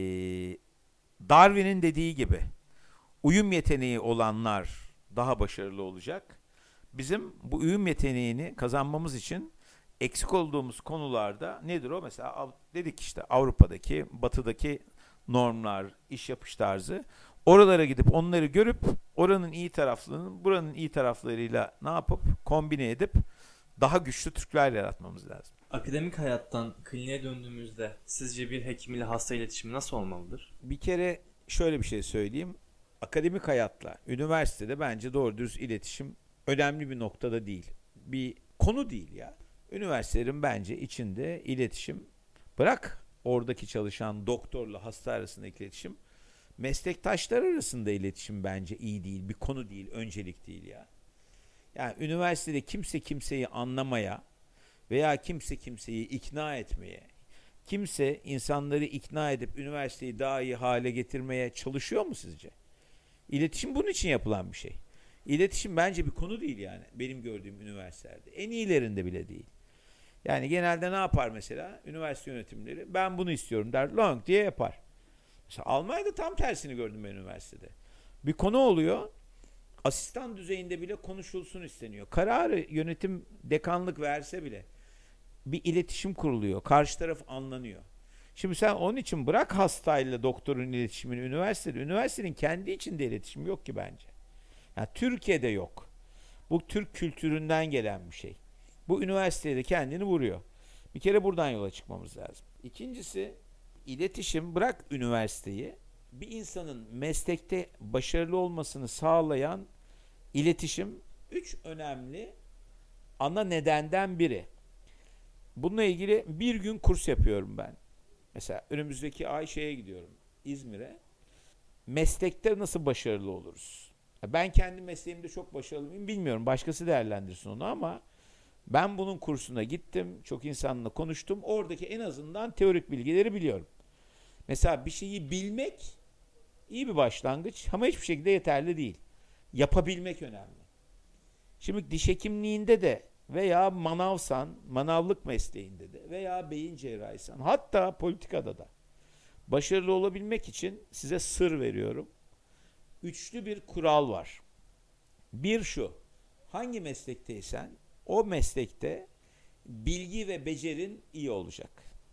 Darwin'in dediği gibi uyum yeteneği olanlar daha başarılı olacak. Bizim bu uyum yeteneğini kazanmamız için eksik olduğumuz konularda nedir o? Mesela dedik işte Avrupa'daki, Batı'daki normlar, iş yapış tarzı. Oralara gidip onları görüp oranın iyi taraflarını buranın iyi taraflarıyla ne yapıp kombine edip daha güçlü Türkler yaratmamız lazım. Akademik hayattan kliniğe döndüğümüzde sizce bir hekim ile hasta iletişimi nasıl olmalıdır? Bir kere şöyle bir şey söyleyeyim. Akademik hayatla üniversitede bence doğru dürüst iletişim önemli bir noktada değil. Bir konu değil ya. Üniversitelerin bence içinde iletişim, bırak oradaki çalışan doktorla hasta arasındaki iletişim, meslektaşlar arasında iletişim bence iyi değil. Bir konu değil, öncelik değil ya. Yani üniversitede kimse kimseyi anlamaya veya kimse kimseyi ikna etmeye, kimse insanları ikna edip üniversiteyi daha iyi hale getirmeye çalışıyor mu sizce? İletişim bunun için yapılan bir şey. İletişim bence bir konu değil yani benim gördüğüm üniversitelerde. En iyilerinde bile değil. Yani genelde ne yapar mesela? Üniversite yönetimleri ben bunu istiyorum der, long diye yapar. Mesela Almanya'da tam tersini gördüm ben üniversitede. Bir konu oluyor, asistan düzeyinde bile konuşulsun isteniyor. Kararı yönetim dekanlık verse bile bir iletişim kuruluyor. Karşı taraf anlanıyor. Şimdi sen onun için bırak hastayla doktorun iletişimini üniversitede. Üniversitenin kendi içinde iletişim yok ki bence. Yani Türkiye'de yok. Bu Türk kültüründen gelen bir şey. Bu üniversitede kendini vuruyor. Bir kere buradan yola çıkmamız lazım. İkincisi iletişim, bırak üniversiteyi, bir insanın meslekte başarılı olmasını sağlayan iletişim üç önemli ana nedenden biri. Bununla ilgili bir gün kurs yapıyorum ben. Mesela önümüzdeki ay şeye gidiyorum, İzmir'e. Meslekte nasıl başarılı oluruz? Ben kendi mesleğimde çok başarılı mıyım bilmiyorum. Başkası değerlendirsin onu ama ben bunun kursuna gittim. Çok insanla konuştum. Oradaki en azından teorik bilgileri biliyorum. Mesela bir şeyi bilmek iyi bir başlangıç ama hiçbir şekilde yeterli değil. Yapabilmek önemli. Şimdi diş hekimliğinde de veya manavsan, manavlık mesleğinde de veya beyin cerrahiysen, hatta politikada da başarılı olabilmek için size sır veriyorum. Üçlü bir kural var. Bir şu, hangi meslekteysen o meslekte bilgi ve becerin iyi olacak.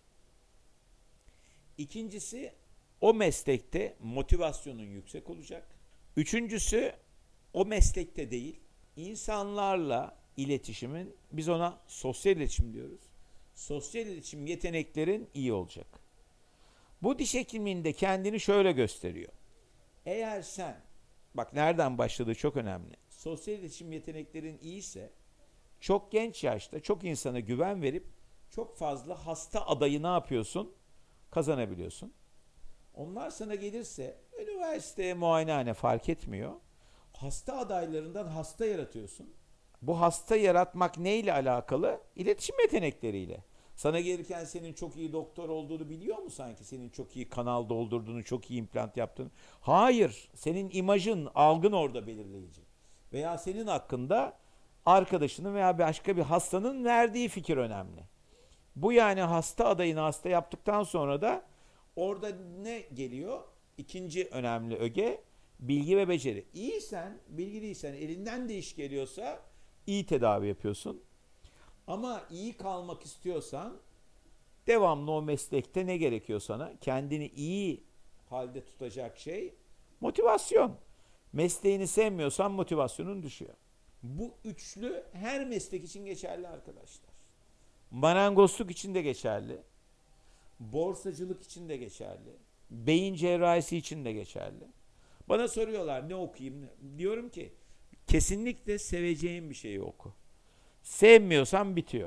İkincisi, o meslekte motivasyonun yüksek olacak. Üçüncüsü, o meslekte değil, insanlarla iletişimin, biz ona sosyal iletişim diyoruz. Sosyal iletişim yeteneklerin iyi olacak. Bu diş hekimliğinde kendini şöyle gösteriyor. Eğer sen, bak nereden başladığı çok önemli. Sosyal iletişim yeteneklerin iyiyse, çok genç yaşta çok insana güven verip çok fazla hasta adayı ne yapıyorsun? Kazanabiliyorsun. Onlar sana gelirse üniversiteye, muayenehane fark etmiyor. Hasta adaylarından hasta yaratıyorsun. Bu hasta yaratmak neyle alakalı? İletişim yetenekleriyle. Sana gelirken senin çok iyi doktor olduğunu biliyor mu sanki? Senin çok iyi kanal doldurduğunu, çok iyi implant yaptığını. Hayır. Senin imajın, algın orada belirleyici. Veya senin hakkında arkadaşının veya başka bir hastanın verdiği fikir önemli. Bu yani hasta adayını hasta yaptıktan sonra da orada ne geliyor? İkinci önemli öge bilgi ve beceri. İyiysen, bilgiliysen, elinden de iş geliyorsa iyi tedavi yapıyorsun. Ama iyi kalmak istiyorsan devamlı o meslekte ne gerekiyor sana? Kendini iyi halde tutacak şey motivasyon. Mesleğini sevmiyorsan motivasyonun düşüyor. Bu üçlü her meslek için geçerli arkadaşlar. Marangozluk için de geçerli. Borsacılık için de geçerli. Beyin cerrahisi için de geçerli. Bana soruyorlar ne okuyayım? Diyorum ki kesinlikle seveceğin bir şeyi oku. Sevmiyorsan bitiyor.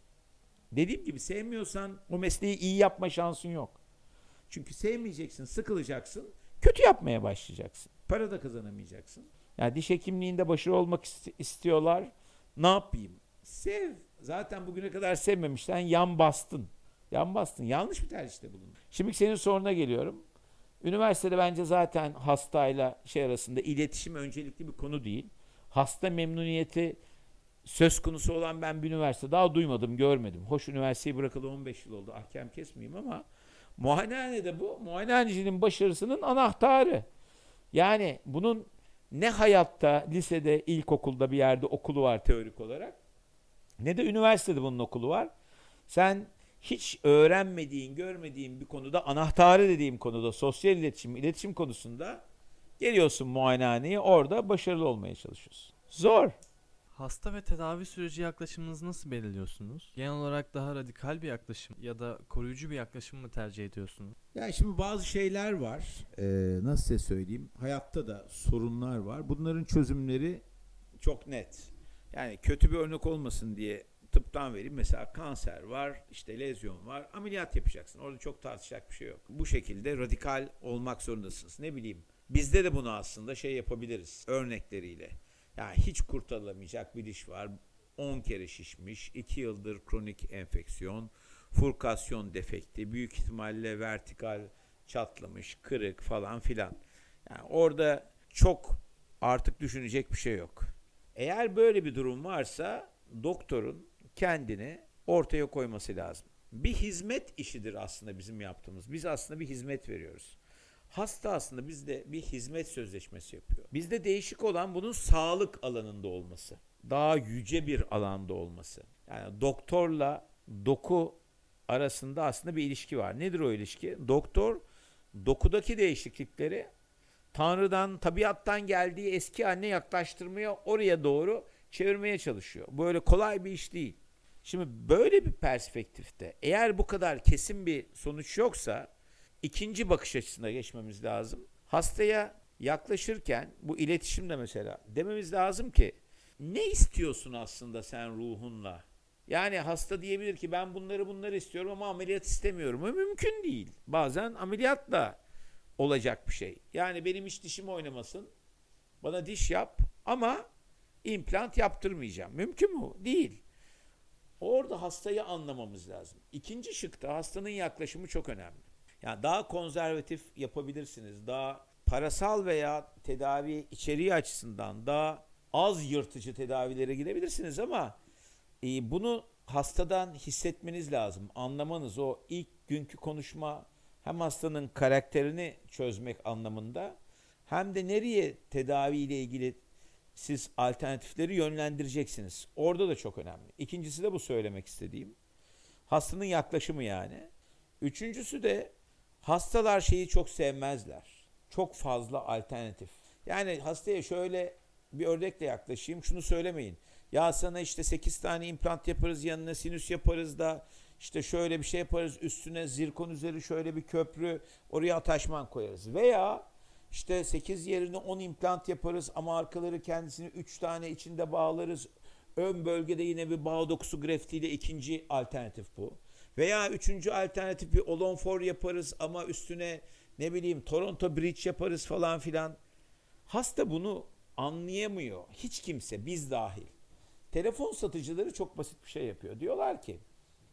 Dediğim gibi sevmiyorsan o mesleği iyi yapma şansın yok. Çünkü sevmeyeceksin, sıkılacaksın, kötü yapmaya başlayacaksın. Para da kazanamayacaksın. Yani diş hekimliğinde başarılı olmak istiyorlar. Ne yapayım? Sev. Zaten bugüne kadar sevmemişten yan bastın. Yan bastın. Yanlış bir tercihte bulundun. Şimdi senin soruna geliyorum. Üniversitede bence zaten hastayla şey arasında iletişim öncelikli bir konu değil. Hasta memnuniyeti söz konusu olan ben bir üniversite daha duymadım, görmedim. Hoş üniversiteyi bırakalı on beş yıl oldu. Ahkam kesmeyeyim ama muayenehanede bu. Muayenehanecinin başarısının anahtarı. Yani bunun ne hayatta, lisede, ilkokulda bir yerde okulu var teorik olarak, ne de üniversitede bunun okulu var. Sen hiç öğrenmediğin, görmediğin bir konuda, anahtarı dediğim konuda, sosyal iletişim, iletişim konusunda geliyorsun muayenehaneye, orada başarılı olmaya çalışıyorsun. Zor. Hasta ve tedavi süreci yaklaşımınızı nasıl belirliyorsunuz? Genel olarak daha radikal bir yaklaşım ya da koruyucu bir yaklaşım mı tercih ediyorsunuz? Yani şimdi bazı şeyler var. Ee, nasıl size söyleyeyim? Hayatta da sorunlar var. Bunların çözümleri çok net. Yani kötü bir örnek olmasın diye tıptan vereyim. Mesela kanser var, işte lezyon var. Ameliyat yapacaksın. Orada çok tartışacak bir şey yok. Bu şekilde radikal olmak zorundasınız. Ne bileyim. Bizde de bunu aslında şey yapabiliriz. Örnekleriyle. Yani hiç kurtarılamayacak bir diş var. on kere şişmiş, iki yıldır kronik enfeksiyon, furkasyon defekti, büyük ihtimalle vertikal çatlamış, kırık falan filan. Yani orada çok artık düşünecek bir şey yok. Eğer böyle bir durum varsa doktorun kendini ortaya koyması lazım. Bir hizmet işidir aslında bizim yaptığımız. Biz aslında bir hizmet veriyoruz. Hasta aslında bizde bir hizmet sözleşmesi yapıyor. Bizde değişik olan bunun sağlık alanında olması. Daha yüce bir alanda olması. Yani doktorla doku arasında aslında bir ilişki var. Nedir o ilişki? Doktor dokudaki değişiklikleri Tanrı'dan, tabiattan geldiği eski haline yaklaştırmaya, oraya doğru çevirmeye çalışıyor. Böyle kolay bir iş değil. Şimdi böyle bir perspektifte eğer bu kadar kesin bir sonuç yoksa ikinci bakış açısına geçmemiz lazım. Hastaya yaklaşırken bu iletişimde mesela dememiz lazım ki ne istiyorsun aslında sen ruhunla? Yani hasta diyebilir ki ben bunları bunları istiyorum ama ameliyat istemiyorum. O mümkün değil. Bazen ameliyatla olacak bir şey. Yani benim hiç dişim oynamasın. Bana diş yap ama implant yaptırmayacağım. Mümkün mü? Değil. Orada hastayı anlamamız lazım. İkinci şıkta hastanın yaklaşımı çok önemli. Yani daha konservatif yapabilirsiniz. Daha parasal veya tedavi içeriği açısından daha az yırtıcı tedavilere gidebilirsiniz ama e, bunu hastadan hissetmeniz lazım. Anlamanız, o ilk günkü konuşma hem hastanın karakterini çözmek anlamında hem de nereye tedavi ile ilgili siz alternatifleri yönlendireceksiniz. Orada da çok önemli. İkincisi de bu söylemek istediğim. Hastanın yaklaşımı yani. Üçüncüsü de hastalar şeyi çok sevmezler. Çok fazla alternatif. Yani hastaya şöyle bir örnekle yaklaşayım. Şunu söylemeyin. Ya sana işte sekiz tane implant yaparız, yanına sinüs yaparız da işte şöyle bir şey yaparız, üstüne zirkon üzeri şöyle bir köprü, oraya ataşman koyarız. Veya işte sekiz yerine on implant yaparız ama arkaları kendisini üç tane içinde bağlarız. Ön bölgede yine bir bağ dokusu greftiyle ikinci alternatif bu. Veya üçüncü alternatif bir Olonfor yaparız ama üstüne ne bileyim Toronto Bridge yaparız falan filan. Hasta bunu anlayamıyor. Hiç kimse, biz dahil. Telefon satıcıları çok basit bir şey yapıyor. Diyorlar ki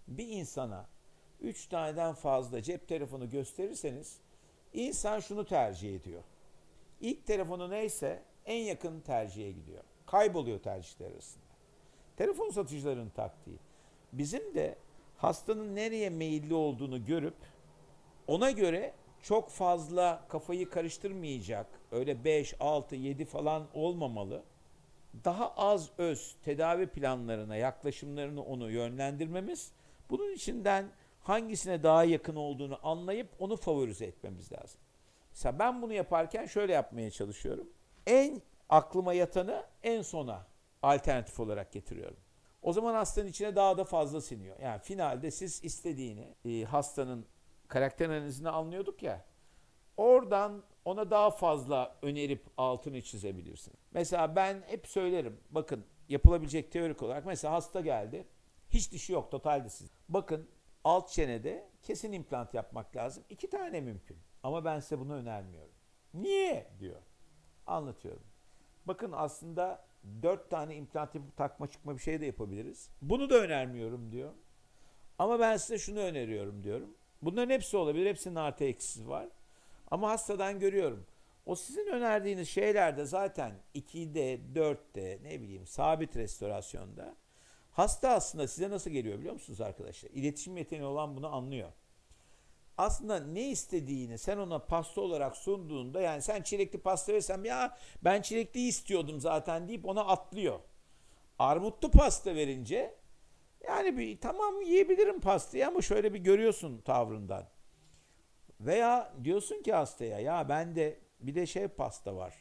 Bir insana üç taneden fazla cep telefonu gösterirseniz insan şunu tercih ediyor. İlk telefonu neyse en yakın tercihe gidiyor. Kayboluyor tercihler arasında. Telefon satıcılarının taktiği. Bizim de hastanın nereye meyilli olduğunu görüp ona göre çok fazla kafayı karıştırmayacak, öyle beş, altı, yedi falan olmamalı. Daha az öz tedavi planlarına, yaklaşımlarını onu yönlendirmemiz, bunun içinden hangisine daha yakın olduğunu anlayıp onu favorize etmemiz lazım. Mesela ben bunu yaparken şöyle yapmaya çalışıyorum. En aklıma yatanı en sona alternatif olarak getiriyorum. O zaman hastanın içine daha da fazla siniyor. Yani finalde siz istediğini, e, hastanın karakter analizini anlıyorduk ya, oradan ona daha fazla önerip altını çizebilirsin. Mesela ben hep söylerim, bakın yapılabilecek teorik olarak, mesela hasta geldi, hiç dişi yok, total dişsiz. Bakın alt çenede kesin implant yapmak lazım. İki tane mümkün ama ben size bunu önermiyorum. Niye diyor. Anlatıyorum. Bakın aslında dört tane implant yapıp takma çıkma bir şey de yapabiliriz. Bunu da önermiyorum diyor. Ama ben size şunu öneriyorum diyorum. Bunların hepsi olabilir. Hepsinin artı eksisi var. Ama hastadan görüyorum. O sizin önerdiğiniz şeylerde zaten ikide, dörtte, ne bileyim sabit restorasyonda hasta aslında size nasıl geliyor biliyor musunuz arkadaşlar? İletişim yeteneği olan bunu anlıyor. Aslında ne istediğini sen ona pasta olarak sunduğunda, yani sen çilekli pasta versem, ya ben çilekli istiyordum zaten deyip ona atlıyor. Armutlu pasta verince yani bir tamam yiyebilirim pastayı ama şöyle bir görüyorsun tavrından. Veya diyorsun ki hastaya, ya ben de bir de şey pasta var.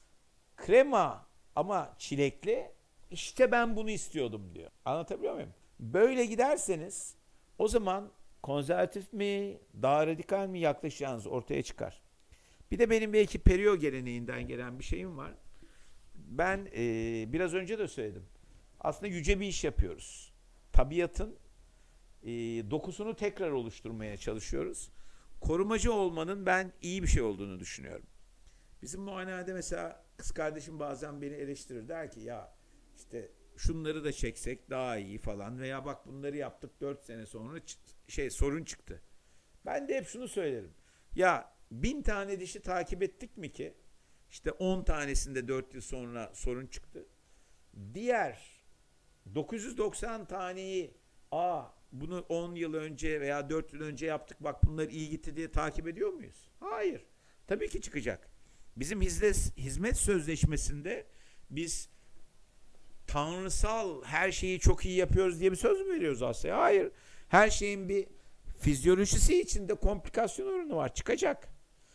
Krema ama çilekli, işte ben bunu istiyordum diyor. Anlatabiliyor muyum? Böyle giderseniz o zaman konservatif mi, daha radikal mi yaklaşacağınız ortaya çıkar. Bir de benim belki periyo geleneğinden gelen bir şeyim var. Ben e, biraz önce de söyledim. Aslında yüce bir iş yapıyoruz. Tabiatın e, dokusunu tekrar oluşturmaya çalışıyoruz. Korumacı olmanın ben iyi bir şey olduğunu düşünüyorum. Bizim muayenehanede mesela kız kardeşim bazen beni eleştirir, der ki ya işte şunları da çeksek daha iyi falan, veya bak bunları yaptık dört sene sonra şey sorun çıktı. Ben de hep şunu söylerim. Ya bin tane dişi takip ettik mi ki işte on tanesinde dört yıl sonra sorun çıktı. Diğer dokuz yüz doksan taneyi aa bunu on yıl önce veya dört yıl önce yaptık, bak bunlar iyi gitti diye takip ediyor muyuz? Hayır. Tabii ki çıkacak. Bizim hizmet, hizmet sözleşmesinde biz tanrısal her şeyi çok iyi yapıyoruz diye bir söz mü veriyoruz aslında? Hayır. Her şeyin bir fizyolojisi içinde komplikasyon oranı var. Çıkacak.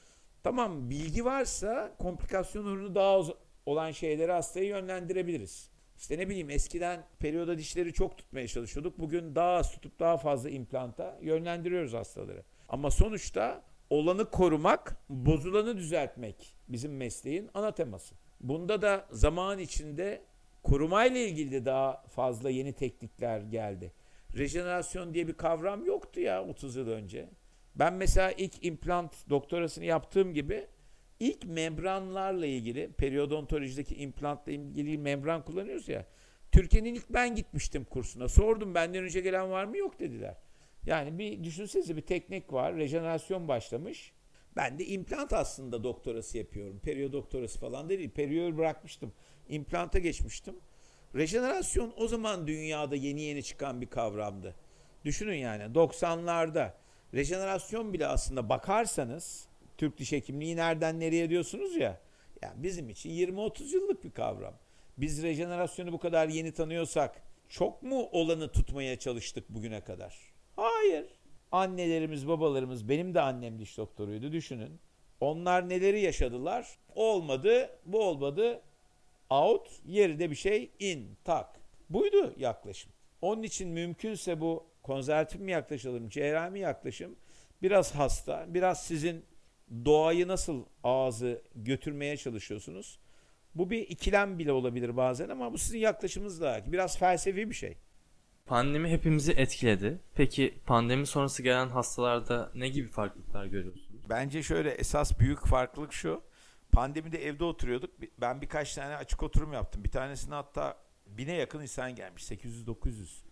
Tamam, bilgi varsa komplikasyon oranı daha olan şeyleri hastaya yönlendirebiliriz. İşte ne bileyim, eskiden periyoda dişleri çok tutmaya çalışıyorduk. Bugün daha az tutup daha fazla implanta yönlendiriyoruz hastaları. Ama sonuçta olanı korumak, bozulanı düzeltmek bizim mesleğin ana teması. Bunda da zaman içinde korumayla ilgili de daha fazla yeni teknikler geldi. Rejenerasyon diye bir kavram yoktu ya otuz yıl önce. Ben mesela ilk implant doktorasını yaptığım gibi ilk membranlarla ilgili, periodontolojideki implantla ilgili membran kullanıyoruz ya. Türkiye'nin ilk ben gitmiştim kursuna. Sordum, benden önce gelen var mı? Yok dediler. Yani bir düşünsenize, bir teknik var. Rejenerasyon başlamış. Ben de implant aslında doktorası yapıyorum. Periyo doktorası falan değil. Periyoyu bırakmıştım. İmplanta geçmiştim. Rejenerasyon o zaman dünyada yeni yeni çıkan bir kavramdı. Düşünün yani doksanlarda rejenerasyon bile aslında bakarsanız, Türk diş hekimliği nereden nereye diyorsunuz ya, yani bizim için yirmi otuz yıllık bir kavram. Biz rejenerasyonu bu kadar yeni tanıyorsak çok mu olanı tutmaya çalıştık bugüne kadar? Hayır. Annelerimiz, babalarımız, benim de annem diş doktoruydu, düşünün. Onlar neleri yaşadılar? Olmadı, bu olmadı, out, yerinde bir şey in, tak. Buydu yaklaşım. Onun için mümkünse bu konservatif mi yaklaşalım, cerrahi mi yaklaşım, biraz hasta, biraz sizin doğayı nasıl ağzı götürmeye çalışıyorsunuz. Bu bir ikilem bile olabilir bazen ama bu sizin yaklaşımınız da biraz felsefi bir şey. Pandemi hepimizi etkiledi. Peki pandemi sonrası gelen hastalarda ne gibi farklılıklar görüyorsunuz? Bence şöyle, esas büyük farklılık şu. Pandemide evde oturuyorduk. Ben birkaç tane açık oturum yaptım. Bir tanesine hatta bine yakın insan gelmiş. sekiz yüz dokuz yüz.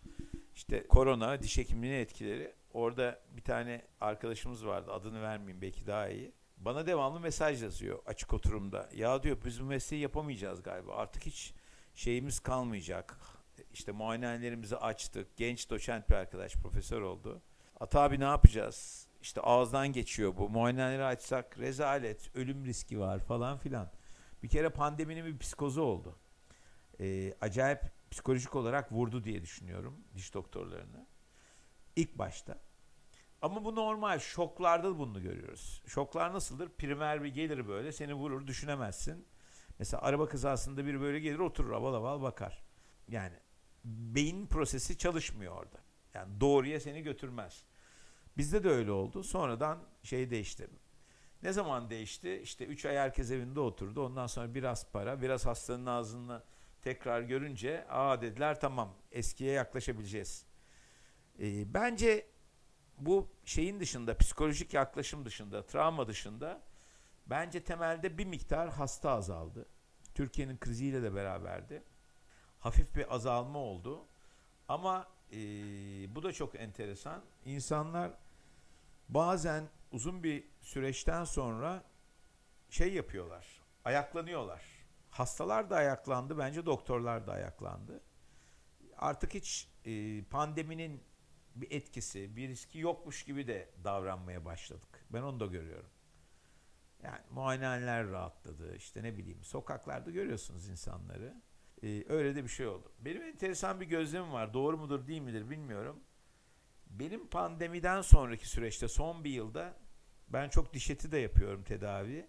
İşte korona, diş hekimliğinin etkileri. Orada bir tane arkadaşımız vardı, adını vermeyeyim belki daha iyi. Bana devamlı mesaj yazıyor açık oturumda. Ya diyor biz bu mesleği yapamayacağız galiba. Artık hiç şeyimiz kalmayacak. İşte muayenehanelerimizi açtık. Genç doçent bir arkadaş profesör oldu. Ata abi ne yapacağız? İşte ağızdan geçiyor bu. Muayenehaneleri açsak rezalet, ölüm riski var falan filan. Bir kere pandeminin bir psikozu oldu. Ee, acayip psikolojik olarak vurdu diye düşünüyorum diş doktorlarını. İlk başta. Ama bu normal. Şoklarda bunu görüyoruz. Şoklar nasıldır? Primer bir gelir böyle seni vurur düşünemezsin. Mesela araba kazasında biri böyle gelir oturur aval aval bakar. Yani beyin prosesi çalışmıyor orada. Yani doğruya seni götürmez. Bizde de öyle oldu. Sonradan şey değişti. Ne zaman değişti? İşte üç ay herkes evinde oturdu. Ondan sonra biraz para, biraz hastanın ağzını tekrar görünce aa dediler tamam eskiye yaklaşabileceğiz. Ee, bence bu şeyin dışında, psikolojik yaklaşım dışında, travma dışında bence temelde bir miktar hasta azaldı. Türkiye'nin kriziyle de beraberdi. Hafif bir azalma oldu. Ama e, bu da çok enteresan. İnsanlar bazen uzun bir süreçten sonra şey yapıyorlar, ayaklanıyorlar. Hastalar da ayaklandı, bence doktorlar da ayaklandı. Artık hiç e, pandeminin bir etkisi, bir riski yokmuş gibi de davranmaya başladık. Ben onu da görüyorum. Yani muayenehaneler rahatladı, işte ne bileyim sokaklarda görüyorsunuz insanları. Ee, öyle de bir şey oldu. Benim enteresan bir gözlemim var. Doğru mudur değil midir bilmiyorum. Benim pandemiden sonraki süreçte son bir yılda ben çok diş eti de yapıyorum tedavi.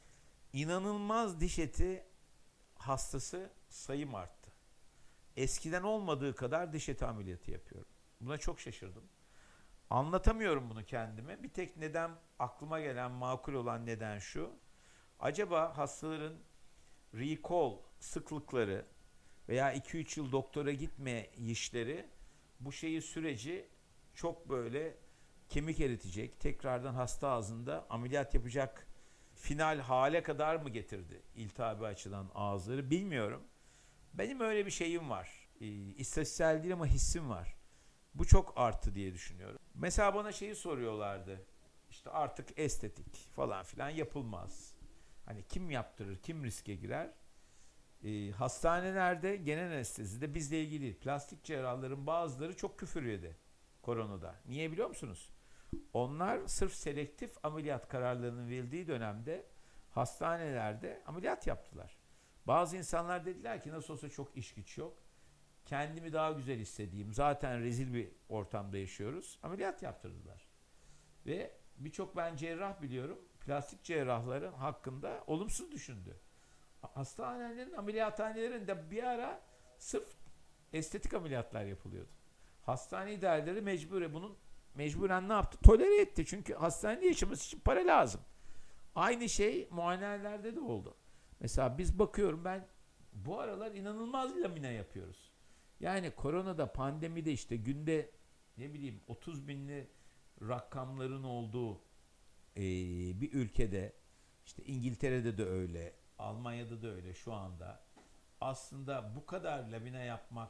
İnanılmaz diş eti hastası sayım arttı. Eskiden olmadığı kadar diş eti ameliyatı yapıyorum. Buna çok şaşırdım. Anlatamıyorum bunu kendime. Bir tek neden aklıma gelen makul olan neden şu. Acaba hastaların recall sıklıkları veya iki üç yıl doktora gitme işleri bu şeyi süreci çok böyle kemik eritecek, tekrardan hasta ağzında ameliyat yapacak final hale kadar mı getirdi iltihabi açılan ağızları bilmiyorum. Benim öyle bir şeyim var. E, istatistiksel değil ama hissim var. Bu çok arttı diye düşünüyorum. Mesela bana şeyi soruyorlardı. İşte artık estetik falan filan yapılmaz. Hani kim yaptırır, kim riske girer? Ee, hastanelerde genel anestezide bizle ilgili değil. Plastik cerrahların bazıları çok küfür yedi koronada. Niye biliyor musunuz? Onlar sırf selektif ameliyat kararlarının verildiği dönemde hastanelerde ameliyat yaptılar. Bazı insanlar dediler ki nasıl olsa çok iş güç yok. Kendimi daha güzel hissedeyim. Zaten rezil bir ortamda yaşıyoruz. Ameliyat yaptırdılar. Ve birçok ben cerrah biliyorum. Plastik cerrahların hakkında olumsuz düşündü. Hastanelerin, ameliyathanelerinde bir ara sırf estetik ameliyatlar yapılıyordu. Hastane idareleri mecbure bunun mecburen ne yaptı? Tolere etti. Çünkü hastanede yaşaması için para lazım. Aynı şey muayenehanelerde de oldu. Mesela biz bakıyorum ben bu aralar inanılmaz lamine yapıyoruz. Yani koronada, pandemide işte günde ne bileyim otuz binli rakamların olduğu e, bir ülkede işte İngiltere'de de öyle, Almanya'da da öyle şu anda aslında bu kadar lamine yapmak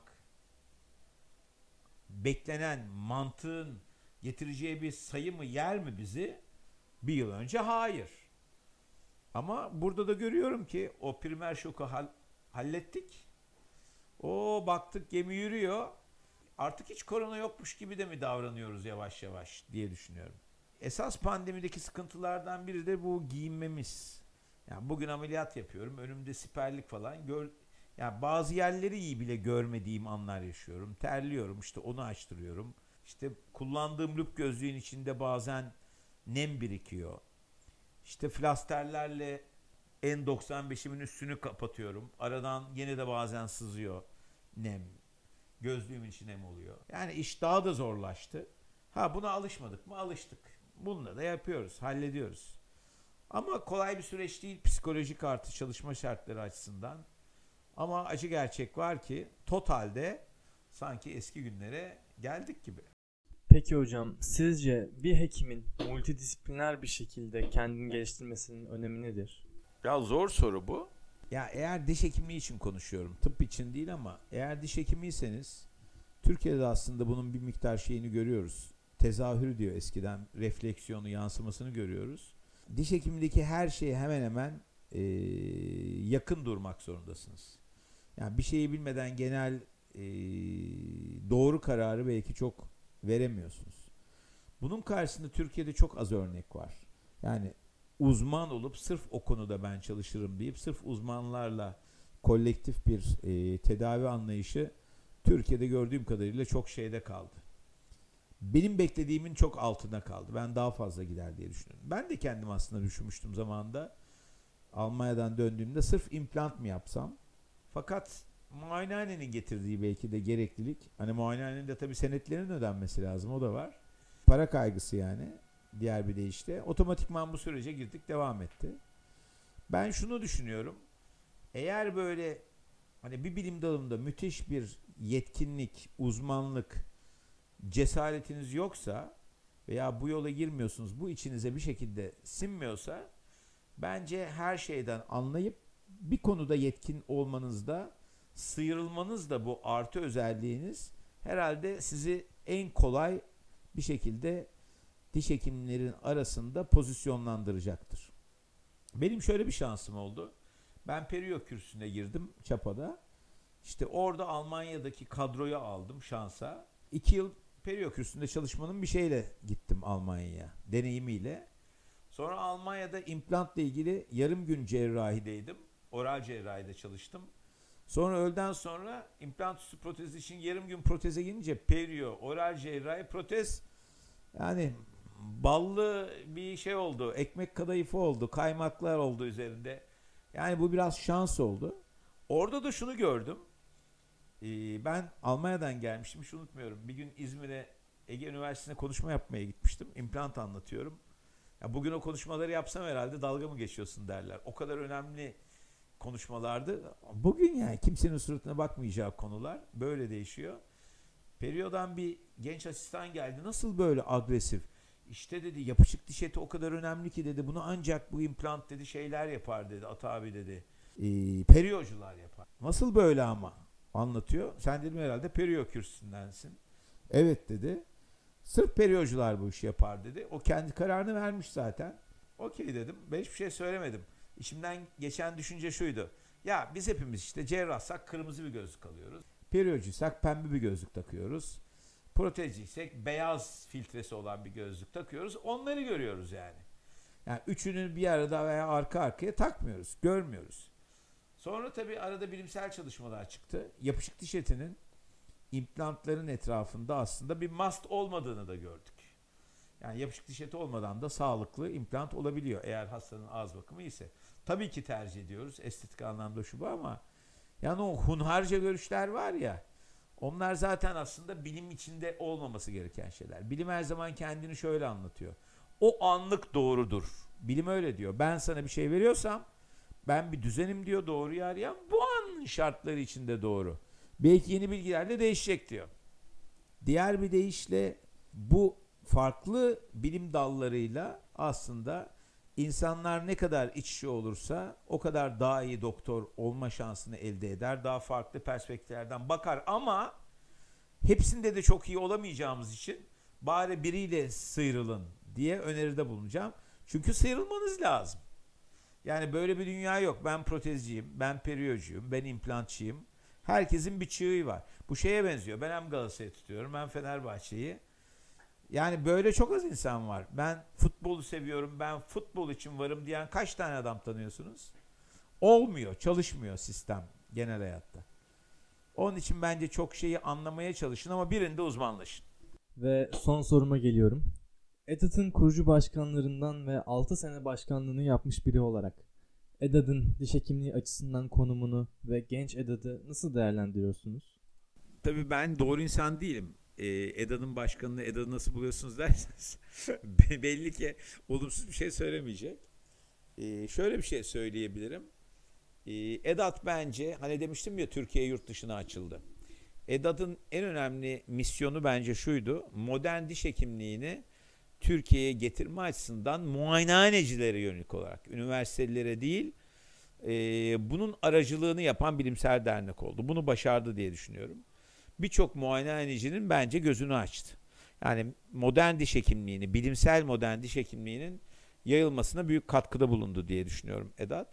beklenen mantığın getireceği bir sayı mı yer mi bizi? Bir yıl önce hayır. Ama burada da görüyorum ki o primer şoku hal, hallettik. O baktık gemi yürüyor. Artık hiç korona yokmuş gibi de mi davranıyoruz yavaş yavaş diye düşünüyorum. Esas pandemideki sıkıntılardan biri de bu giyinmemiz. Yani bugün ameliyat yapıyorum. Önümde siperlik falan. Gör, yani bazı yerleri iyi bile görmediğim anlar yaşıyorum. Terliyorum işte onu açtırıyorum. İşte kullandığım lüp gözlüğün içinde bazen nem birikiyor. İşte flasterlerle N doksan beşimin üstünü kapatıyorum. Aradan yine de bazen sızıyor nem. Gözlüğümün içi nem oluyor. Yani iş daha da zorlaştı. Ha buna alışmadık mı? Alıştık. Bununla da yapıyoruz, hallediyoruz. Ama kolay bir süreç değil psikolojik artı çalışma şartları açısından. Ama acı gerçek var ki totalde sanki eski günlere geldik gibi. Peki hocam, sizce bir hekimin multidisipliner bir şekilde kendini geliştirmesinin önemi nedir? Ya zor soru bu. Ya eğer diş hekimliği için konuşuyorum, tıp için değil ama eğer diş hekimiyseniz Türkiye'de aslında bunun bir miktar şeyini görüyoruz. Tezahürü diyor eskiden, refleksiyonu, yansımasını görüyoruz. Diş hekimliğindeki her şeye hemen hemen e, yakın durmak zorundasınız. Yani bir şeyi bilmeden genel e, doğru kararı belki çok veremiyorsunuz. Bunun karşısında Türkiye'de çok az örnek var. Yani uzman olup sırf o konuda ben çalışırım deyip sırf uzmanlarla kolektif bir e, tedavi anlayışı Türkiye'de gördüğüm kadarıyla çok şeyde kaldı. Benim beklediğimin çok altına kaldı. Ben daha fazla gider diye düşünüyorum. Ben de kendim aslında düşünmüştüm zamanında. Almanya'dan döndüğümde sırf implant mı yapsam? Fakat muayenehanenin getirdiği belki de gereklilik. Hani muayenehanenin de tabii senetlerin ödenmesi lazım. O da var. Para kaygısı yani. Diğer bir deyişle. Otomatikman bu sürece girdik. Devam etti. Ben şunu düşünüyorum. Eğer böyle hani bir bilim dalında müthiş bir yetkinlik, uzmanlık, cesaretiniz yoksa veya bu yola girmiyorsunuz, bu içinize bir şekilde sinmiyorsa bence her şeyden anlayıp bir konuda yetkin olmanızda, sıyrılmanız da bu artı özelliğiniz herhalde sizi en kolay bir şekilde diş hekimlerin arasında pozisyonlandıracaktır. Benim şöyle bir şansım oldu. Ben periyo kürsüsüne girdim Çapa'da. İşte orada Almanya'daki kadroyu aldım şansa. İki yıl periyo kürsüsünde çalışmanın bir şeyle gittim Almanya'ya, deneyimiyle. Sonra Almanya'da implantla ilgili yarım gün cerrahideydim. Oral cerrahide çalıştım. Sonra öğleden sonra implant üstü protez için yarım gün proteze girince periyo, oral cerrahi, protez yani ballı bir şey oldu. Ekmek kadayıfı oldu. Kaymaklar oldu üzerinde. Yani bu biraz şans oldu. Orada da şunu gördüm. Ee, ben Almanya'dan gelmiştim. Hiç unutmuyorum. Bir gün İzmir'e Ege Üniversitesi'ne konuşma yapmaya gitmiştim. İmplant anlatıyorum. Ya bugün o konuşmaları yapsam herhalde dalga mı geçiyorsun derler. O kadar önemli konuşmalardı. Bugün yani kimsenin suratına bakmayacağı konular böyle değişiyor. Periyodan bir genç asistan geldi. Nasıl böyle agresif? İşte dedi yapışık diş eti o kadar önemli ki dedi. Bunu ancak bu implant dedi şeyler yapar dedi. Ata abi dedi. Ee, periyocular yapar. Nasıl böyle ama? Anlatıyor. Sen dedim herhalde periyo kürsüsündensin. Evet dedi. Sırf periyocular bu işi yapar dedi. O kendi kararını vermiş zaten. Okey dedim. Ben hiçbir şey söylemedim. İçimden geçen düşünce şuydu. Ya biz hepimiz işte cerrahsak kırmızı bir gözlük alıyoruz. Periyocuysak pembe bir gözlük takıyoruz. Protezciysek beyaz filtresi olan bir gözlük takıyoruz. Onları görüyoruz yani. Yani üçünü bir arada veya arka arkaya takmıyoruz. Görmüyoruz. Sonra tabii arada bilimsel çalışmalar çıktı. Yapışık diş etinin implantların etrafında aslında bir mast olmadığını da gördük. Yani yapışık diş eti olmadan da sağlıklı implant olabiliyor eğer hastanın ağız bakımı iyiyse. Tabii ki tercih ediyoruz estetik anlamda şu bu ama yani o hunharca görüşler var ya onlar zaten aslında bilim içinde olmaması gereken şeyler. Bilim her zaman kendini şöyle anlatıyor. O anlık doğrudur. Bilim öyle diyor. Ben sana bir şey veriyorsam ben bir düzenim diyor doğruyu arayan bu anın şartları içinde doğru. Belki yeni bilgilerle değişecek diyor. Diğer bir deyişle bu farklı bilim dallarıyla aslında insanlar ne kadar iç içe olursa o kadar daha iyi doktor olma şansını elde eder. Daha farklı perspektiflerden bakar ama hepsinde de çok iyi olamayacağımız için bari biriyle sıyrılın diye öneride bulunacağım. Çünkü sıyrılmanız lazım. Yani böyle bir dünya yok. Ben protezciyim, ben periyocuyum, ben implantçıyım. Herkesin bir çığı var. Bu şeye benziyor. Ben hem Galatasaray'ı tutuyorum, ben Fenerbahçe'yi. Yani böyle çok az insan var. Ben futbolu seviyorum, ben futbol için varım diyen kaç tane adam tanıyorsunuz? Olmuyor, çalışmıyor sistem genel hayatta. Onun için bence çok şeyi anlamaya çalışın ama birinde uzmanlaşın. Ve son soruma geliyorum. EDAD'ın kurucu başkanlarından ve altı sene başkanlığını yapmış biri olarak EDAD'ın diş hekimliği açısından konumunu ve genç EDAD'ı nasıl değerlendiriyorsunuz? Tabii ben doğru insan değilim. Ee, EDAD'ın başkanını EDAD'ı nasıl buluyorsunuz derseniz belli ki olumsuz bir şey söylemeyecek. Ee, şöyle bir şey söyleyebilirim. Ee, EDAD bence hani demiştim ya Türkiye yurt dışına açıldı. EDAD'ın en önemli misyonu bence şuydu. Modern diş hekimliğini Türkiye'ye getirme açısından muayenehanecilere yönelik olarak üniversitelere değil e, bunun aracılığını yapan bilimsel dernek oldu. Bunu başardı diye düşünüyorum. birçok muayenehanecinin bence gözünü açtı. Yani modern diş hekimliğini, bilimsel modern diş hekimliğinin yayılmasına büyük katkıda bulundu diye düşünüyorum Edat.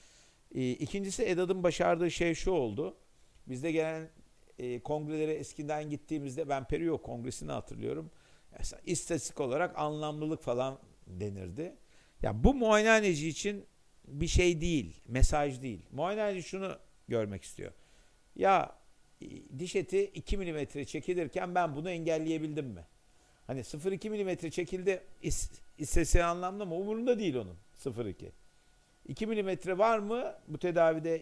E, ikincisi Edat'ın başardığı şey şu oldu. Bizde gelen e, kongrelere eskiden gittiğimizde ben Perio Kongresi'ni hatırlıyorum. Mesela istatistik olarak anlamlılık falan denirdi. Ya bu muayenehaneci için bir şey değil, mesaj değil. Muayenehaneci şunu görmek istiyor. Ya diş eti iki milimetre çekilirken ben bunu engelleyebildim mi? Hani sıfır virgül iki milimetre çekildi istese anlamda mı? Umurunda değil onun sıfır virgül iki. iki milimetre var mı bu tedavide?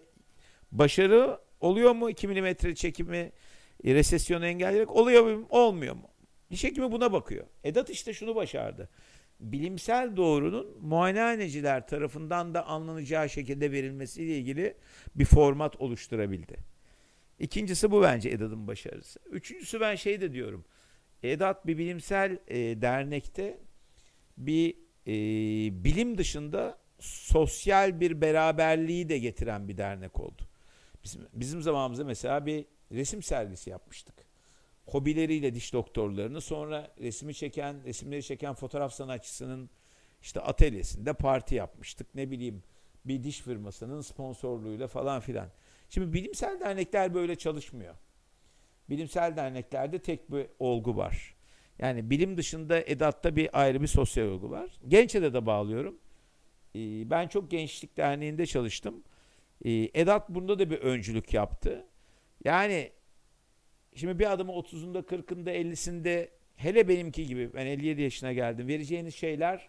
Başarı oluyor mu? iki milimetre çekimi resesyonu engelleyerek oluyor mu? Olmuyor mu? Diş hekimi buna bakıyor. Edat işte şunu başardı. Bilimsel doğrunun muayenehaneciler tarafından da anlanacağı şekilde verilmesiyle ilgili bir format oluşturabildi. İkincisi bu bence Edat'ın başarısı. Üçüncüsü ben şey de diyorum. Edat bir bilimsel e, dernekte bir e, bilim dışında sosyal bir beraberliği de getiren bir dernek oldu. Bizim, bizim zamanımızda mesela bir resim sergisi yapmıştık. Hobileriyle diş doktorlarını, sonra resmi çeken, resimleri çeken fotoğraf sanatçısının işte atölyesinde parti yapmıştık. Ne bileyim bir diş firmasının sponsorluğuyla falan filan. Şimdi bilimsel dernekler böyle çalışmıyor. Bilimsel derneklerde tek bir olgu var. Yani bilim dışında Edat'ta bir ayrı bir sosyal olgu var. Genç Edat'a bağlıyorum. Ee, ben çok Gençlik Derneği'nde çalıştım. Ee, Edat bunda da bir öncülük yaptı. Yani şimdi bir adamı otuzunda, kırkında, ellisinde hele benimki gibi ben elli yedi yaşına geldim. Vereceğiniz şeyler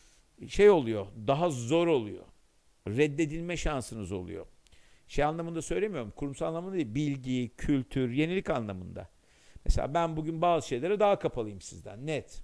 şey oluyor, daha zor oluyor. Reddedilme şansınız oluyor. Şey anlamında söylemiyorum, kurumsal anlamında değil, bilgi, kültür, yenilik anlamında. Mesela ben bugün bazı şeylere daha kapalıyım sizden, net.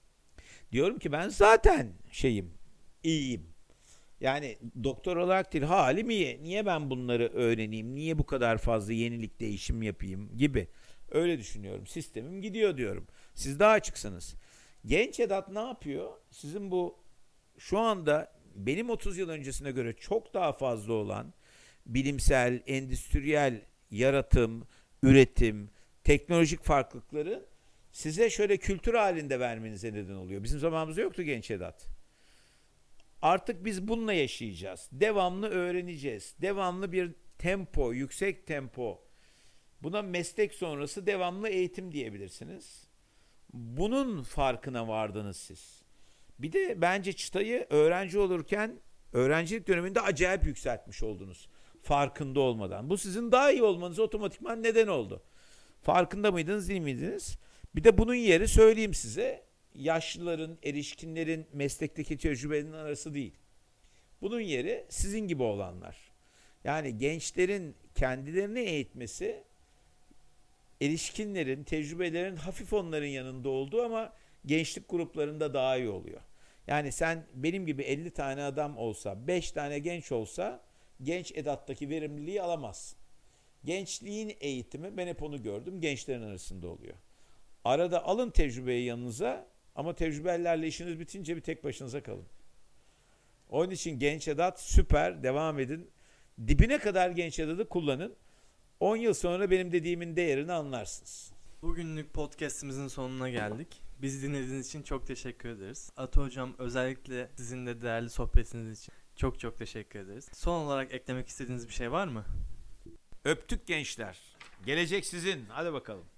Diyorum ki ben zaten şeyim, iyiyim. Yani doktor olarak değil, halim iyi. Niye ben bunları öğreneyim, niye bu kadar fazla yenilik, değişim yapayım gibi. Öyle düşünüyorum, sistemim gidiyor diyorum. Siz daha açıksınız. Genç Edat ne yapıyor? Sizin bu şu anda benim otuz yıl öncesine göre çok daha fazla olan bilimsel, endüstriyel yaratım, üretim, teknolojik farklılıkları size şöyle kültür halinde vermenize neden oluyor. Bizim zamanımızda yoktu Genç Edat. Artık biz bununla yaşayacağız. Devamlı öğreneceğiz. Devamlı bir tempo, yüksek tempo. Buna meslek sonrası devamlı eğitim diyebilirsiniz. Bunun farkına vardınız siz. Bir de bence çıtayı öğrenci olurken, öğrencilik döneminde acayip yükseltmiş oldunuz. Farkında olmadan. Bu sizin daha iyi olmanıza otomatikman neden oldu. Farkında mıydınız, değil miydiniz? Bir de bunun yeri söyleyeyim size, yaşlıların, erişkinlerin meslekteki tecrübelerinin arası değil. Bunun yeri sizin gibi olanlar. Yani gençlerin kendilerini eğitmesi, erişkinlerin, tecrübelerin hafif onların yanında olduğu ama gençlik gruplarında daha iyi oluyor. Yani sen benim gibi elli tane adam olsa, beş tane genç olsa genç Edat'taki verimliliği alamazsın. Gençliğin eğitimi, ben hep onu gördüm, gençlerin arasında oluyor. Arada alın tecrübeyi yanınıza ama tecrübelilerle işiniz bitince bir tek başınıza kalın. Onun için Genç Edat süper, devam edin. Dibine kadar Genç Edat'ı kullanın. on yıl sonra benim dediğimin değerini anlarsınız. Bugünlük podcast'imizin sonuna geldik. Bizi dinlediğiniz için çok teşekkür ederiz. Ata Hocam, özellikle sizin de değerli sohbetiniz için çok çok teşekkür ederiz. Son olarak eklemek istediğiniz bir şey var mı? Öptük gençler. Gelecek sizin. Hadi bakalım.